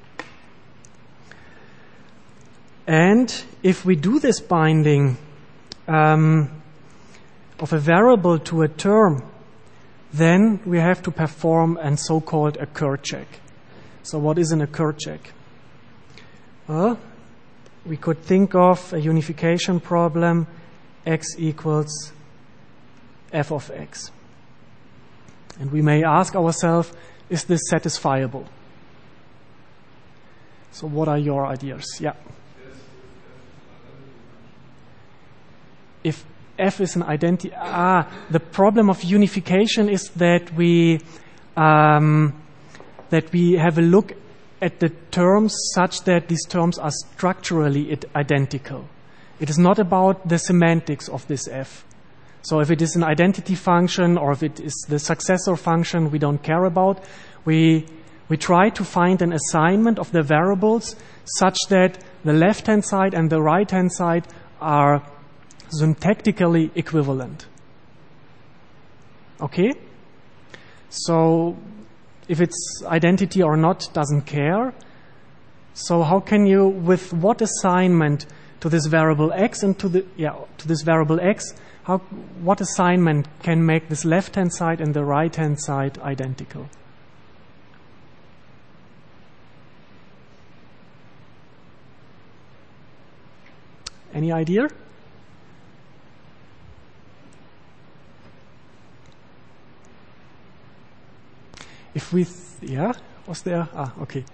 And if we do this binding of a variable to a term, then we have to perform a so-called occur check. So what is an occur check? Well, we could think of a unification problem, x equals f of x. And we may ask ourselves, is this satisfiable? So what are your ideas? Yeah. If f is an identity, the problem of unification is that we have a look at the terms such that these terms are structurally identical. It is not about the semantics of this f. So if it is an identity function or if it is the successor function, we don't care about. We try to find an assignment of the variables such that the left-hand side and the right-hand side are syntactically equivalent. Okay? So if it's identity or not doesn't care. So how can you, with what assignment to this variable x and to this variable x, what assignment can make this left-hand side and the right-hand side identical? Any idea? If we, was there? Okay.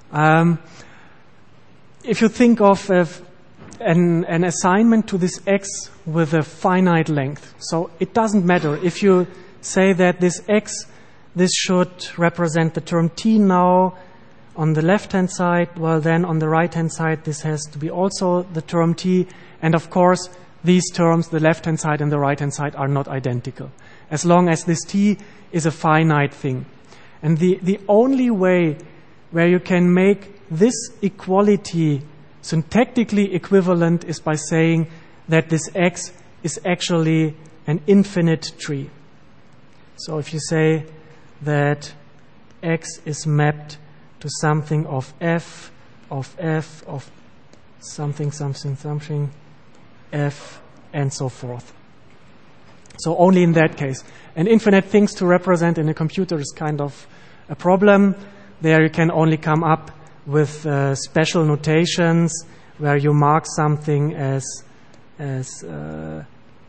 If you think of an assignment to this x with a finite length, so it doesn't matter if you say that this x, this should represent the term t now on the left-hand side, well then on the right-hand side this has to be also the term t, and of course these terms, the left-hand side and the right-hand side, are not identical, as long as this t is a finite thing. And the only way where you can make this equality syntactically equivalent is by saying that this x is actually an infinite tree. So if you say that x is mapped to something of f of something, f, and so forth. So only in that case. And infinite things to represent in a computer is kind of a problem. There you can only come up with special notations where you mark something as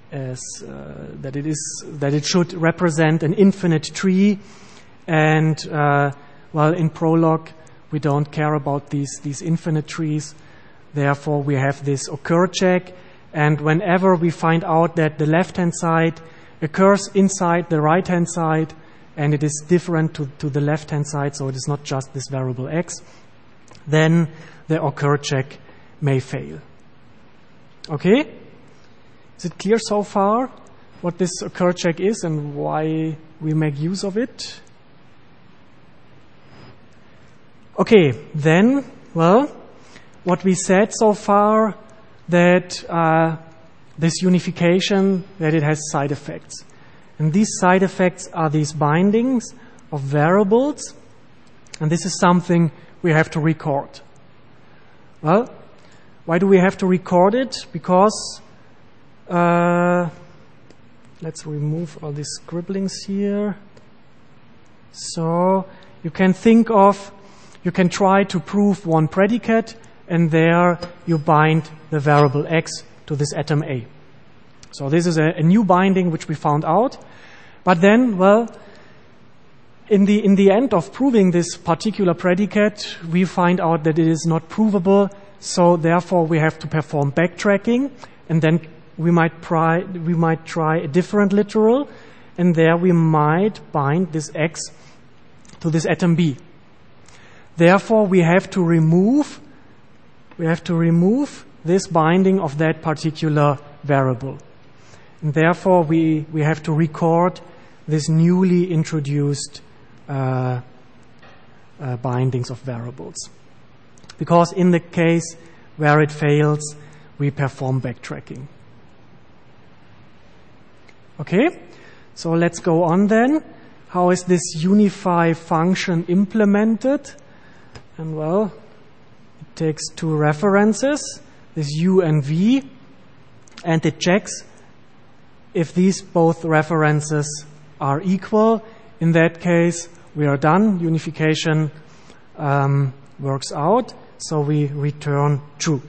that it should represent an infinite tree, and well, in Prolog we don't care about these infinite trees. Therefore, we have this occur check, and whenever we find out that the left-hand side occurs inside the right-hand side, and it is different to the left-hand side, so it is not just this variable x, then the occur check may fail. Okay? Is it clear so far what this occur check is and why we make use of it? Okay, then, well, what we said so far, that this unification, that it has side effects. And these side effects are these bindings of variables, and this is something we have to record. Well, why do we have to record it? Because, let's remove all these scribblings here. So, you can try to prove one predicate, and there you bind the variable x to this atom A. So this is a new binding which we found out. But then, well, in the end of proving this particular predicate, we find out that it is not provable. So therefore, we have to perform backtracking, and then we might try a different literal, and there we might bind this x to this atom B. Therefore, we have to remove this binding of that particular variable. And therefore, we have to record this newly introduced bindings of variables. Because in the case where it fails, we perform backtracking. Okay, so let's go on then. How is this unify function implemented? And well, it takes two references, this u and v, and it checks if these both references are equal. In that case, we are done. Unification works out, so we return true.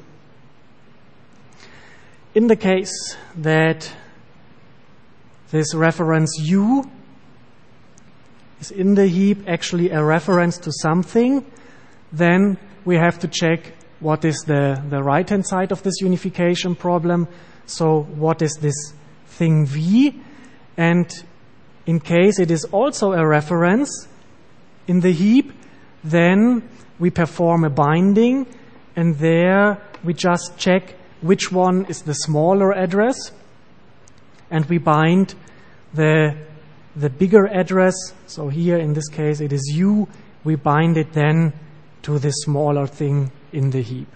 In the case that this reference u is in the heap actually a reference to something, then we have to check what is the right-hand side of this unification problem. So what is this thing v? And in case it is also a reference in the heap, then we perform a binding, and there we just check which one is the smaller address, and we bind the bigger address. So here in this case it is u, we bind it then to the smaller thing in the heap.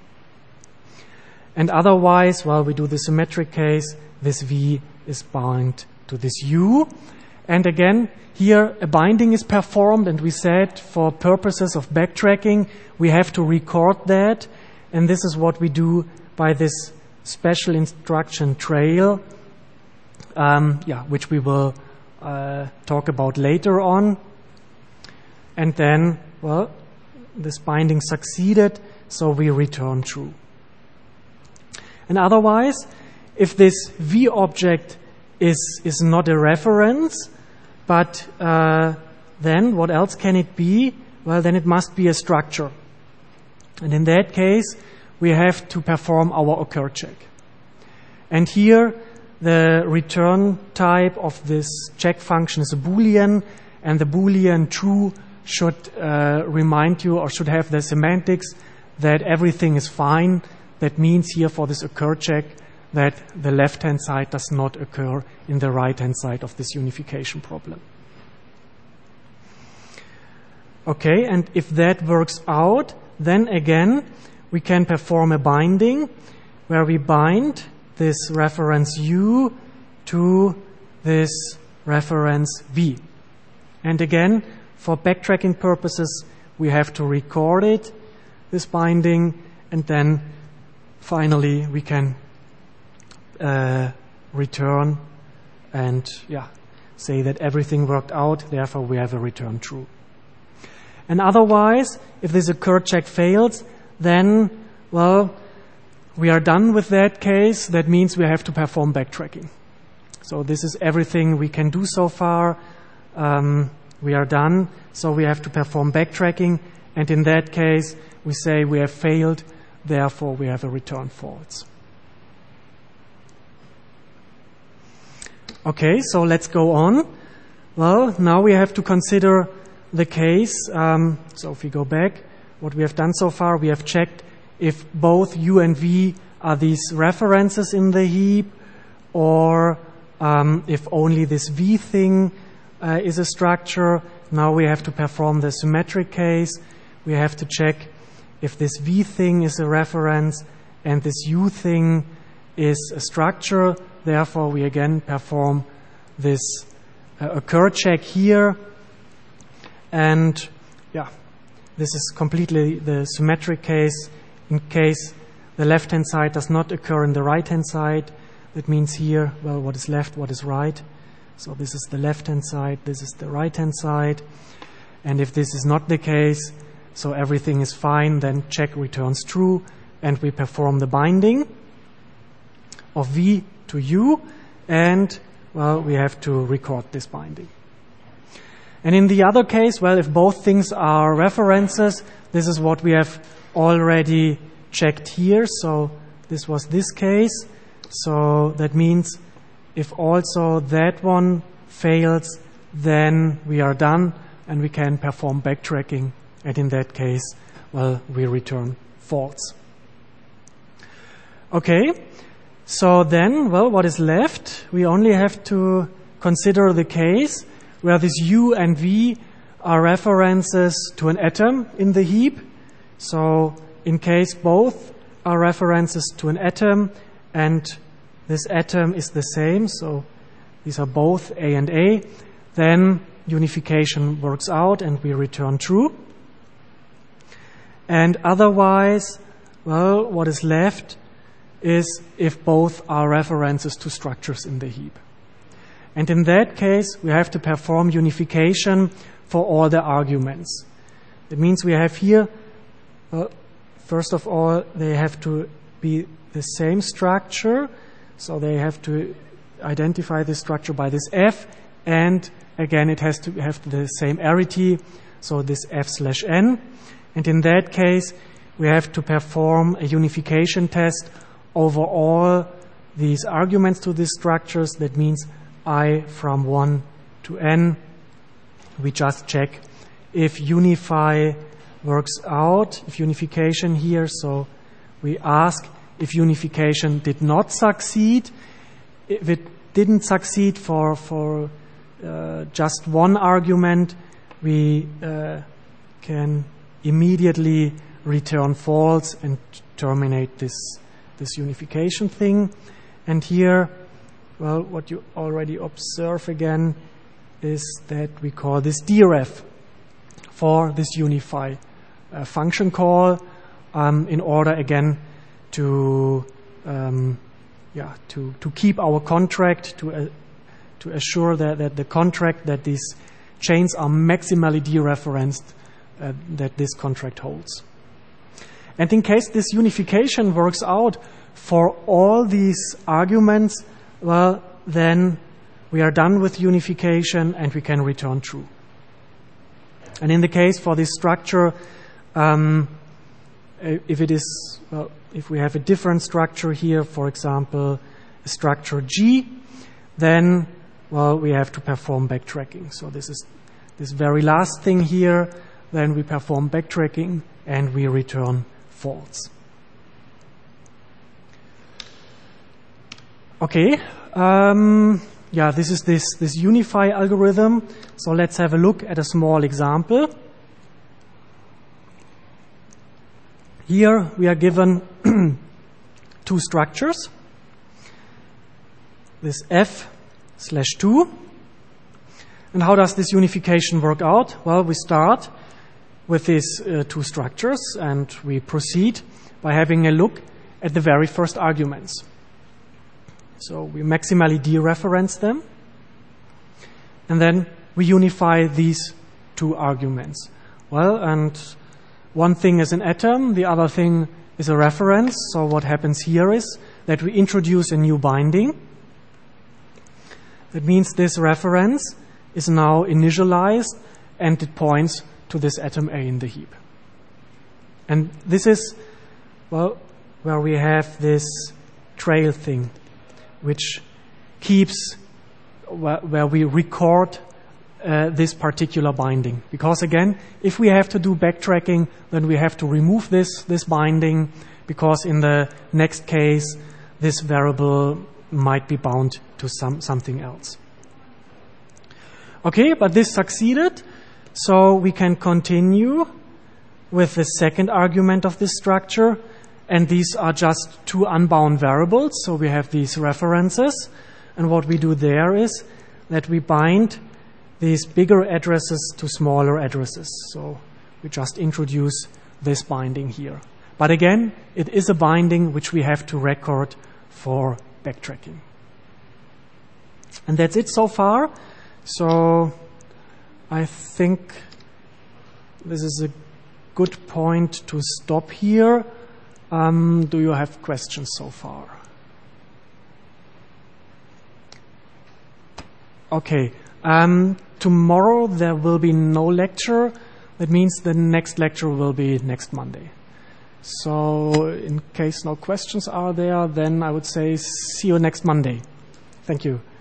And otherwise, well, we do the symmetric case, this v is bound to this u. And again, here a binding is performed, and we said for purposes of backtracking, we have to record that. And this is what we do by this special instruction trail, which we will talk about later on. And then, well, this binding succeeded, so we return true. And otherwise, if this v object is not a reference, but then what else can it be? Well, then it must be a structure. And in that case, we have to perform our occur check. And here, the return type of this check function is a Boolean, and the Boolean true should remind you, or should have the semantics that everything is fine. That means here for this occur check that the left-hand side does not occur in the right-hand side of this unification problem. Okay, and if that works out, then again we can perform a binding where we bind this reference u to this reference v. And again, for backtracking purposes, we have to record it, this binding, and then finally we can return and say that everything worked out, therefore we have a return true. And otherwise, if this occur check fails, then, well, we are done with that case. That means we have to perform backtracking. So this is everything we can do so far. We are done, so we have to perform backtracking, and in that case we say we have failed, therefore we have a return false. Okay, so let's go on. Well, now we have to consider the case. So if we go back, what we have done so far, we have checked if both U and V are these references in the heap, or if only this V thing is a structure. Now we have to perform the symmetric case. We have to check if this V thing is a reference and this U thing is a structure. Therefore, we again perform this occur check here. And yeah, this is completely the symmetric case. In case the left-hand side does not occur in the right-hand side, that means here, well, what is left, what is right. So this is the left-hand side, this is the right-hand side. And if this is not the case, so everything is fine, then check returns true, and we perform the binding of V to U, and, well, we have to record this binding. And in the other case, well, if both things are references, this is what we have already checked here. So this was this case. So that means if also that one fails, then we are done and we can perform backtracking. And in that case, well, we return false. Okay, so then, well, what is left? We only have to consider the case where this U and V are references to an atom in the heap. So in case both are references to an atom and this atom is the same, so these are both A and A, then unification works out and we return true. And otherwise, well, what is left is if both are references to structures in the heap. And in that case, we have to perform unification for all the arguments. It means we have here, first of all, they have to be the same structure. So they have to identify this structure by this F, and again it has to have the same arity, so this F/n. And in that case, we have to perform a unification test over all these arguments to these structures. That means I from 1 to n. We just check if unify works out, if unification here, so we ask if unification did not succeed. If it didn't succeed for just one argument, we can immediately return false and terminate this unification thing. And here, well, what you already observe again is that we call this deref for this unify function call in order again to keep our contract, to assure that the contract, that these chains are maximally dereferenced, that this contract holds. And in case this unification works out for all these arguments, well, then we are done with unification and we can return true. And in the case for this structure, if it is, well, if we have a different structure here, for example, a structure G, then, well, we have to perform backtracking. So this is this very last thing here. Then we perform backtracking and we return false. Okay. This is this unify algorithm. So let's have a look at a small example. Here we are given two structures, this F/2. And how does this unification work out? Well, we start with these two structures and we proceed by having a look at the very first arguments. So we maximally dereference them, and then we unify these two arguments. Well, and one thing is an atom, the other thing is a reference. So what happens here is that we introduce a new binding. That means this reference is now initialized and it points to this atom A in the heap. And this is, well, where we have this trail thing, which keeps, where we record this particular binding. Because again, if we have to do backtracking, then we have to remove this binding, because in the next case, this variable might be bound to something else. Okay, but this succeeded, so we can continue with the second argument of this structure, and these are just two unbound variables, so we have these references, and what we do there is that we bind these bigger addresses to smaller addresses. So we just introduce this binding here. But again, it is a binding which we have to record for backtracking. And that's it so far. So I think this is a good point to stop here. Do you have questions so far? Okay. Tomorrow there will be no lecture. That means the next lecture will be next Monday. So in case no questions are there, then I would say see you next Monday. Thank you.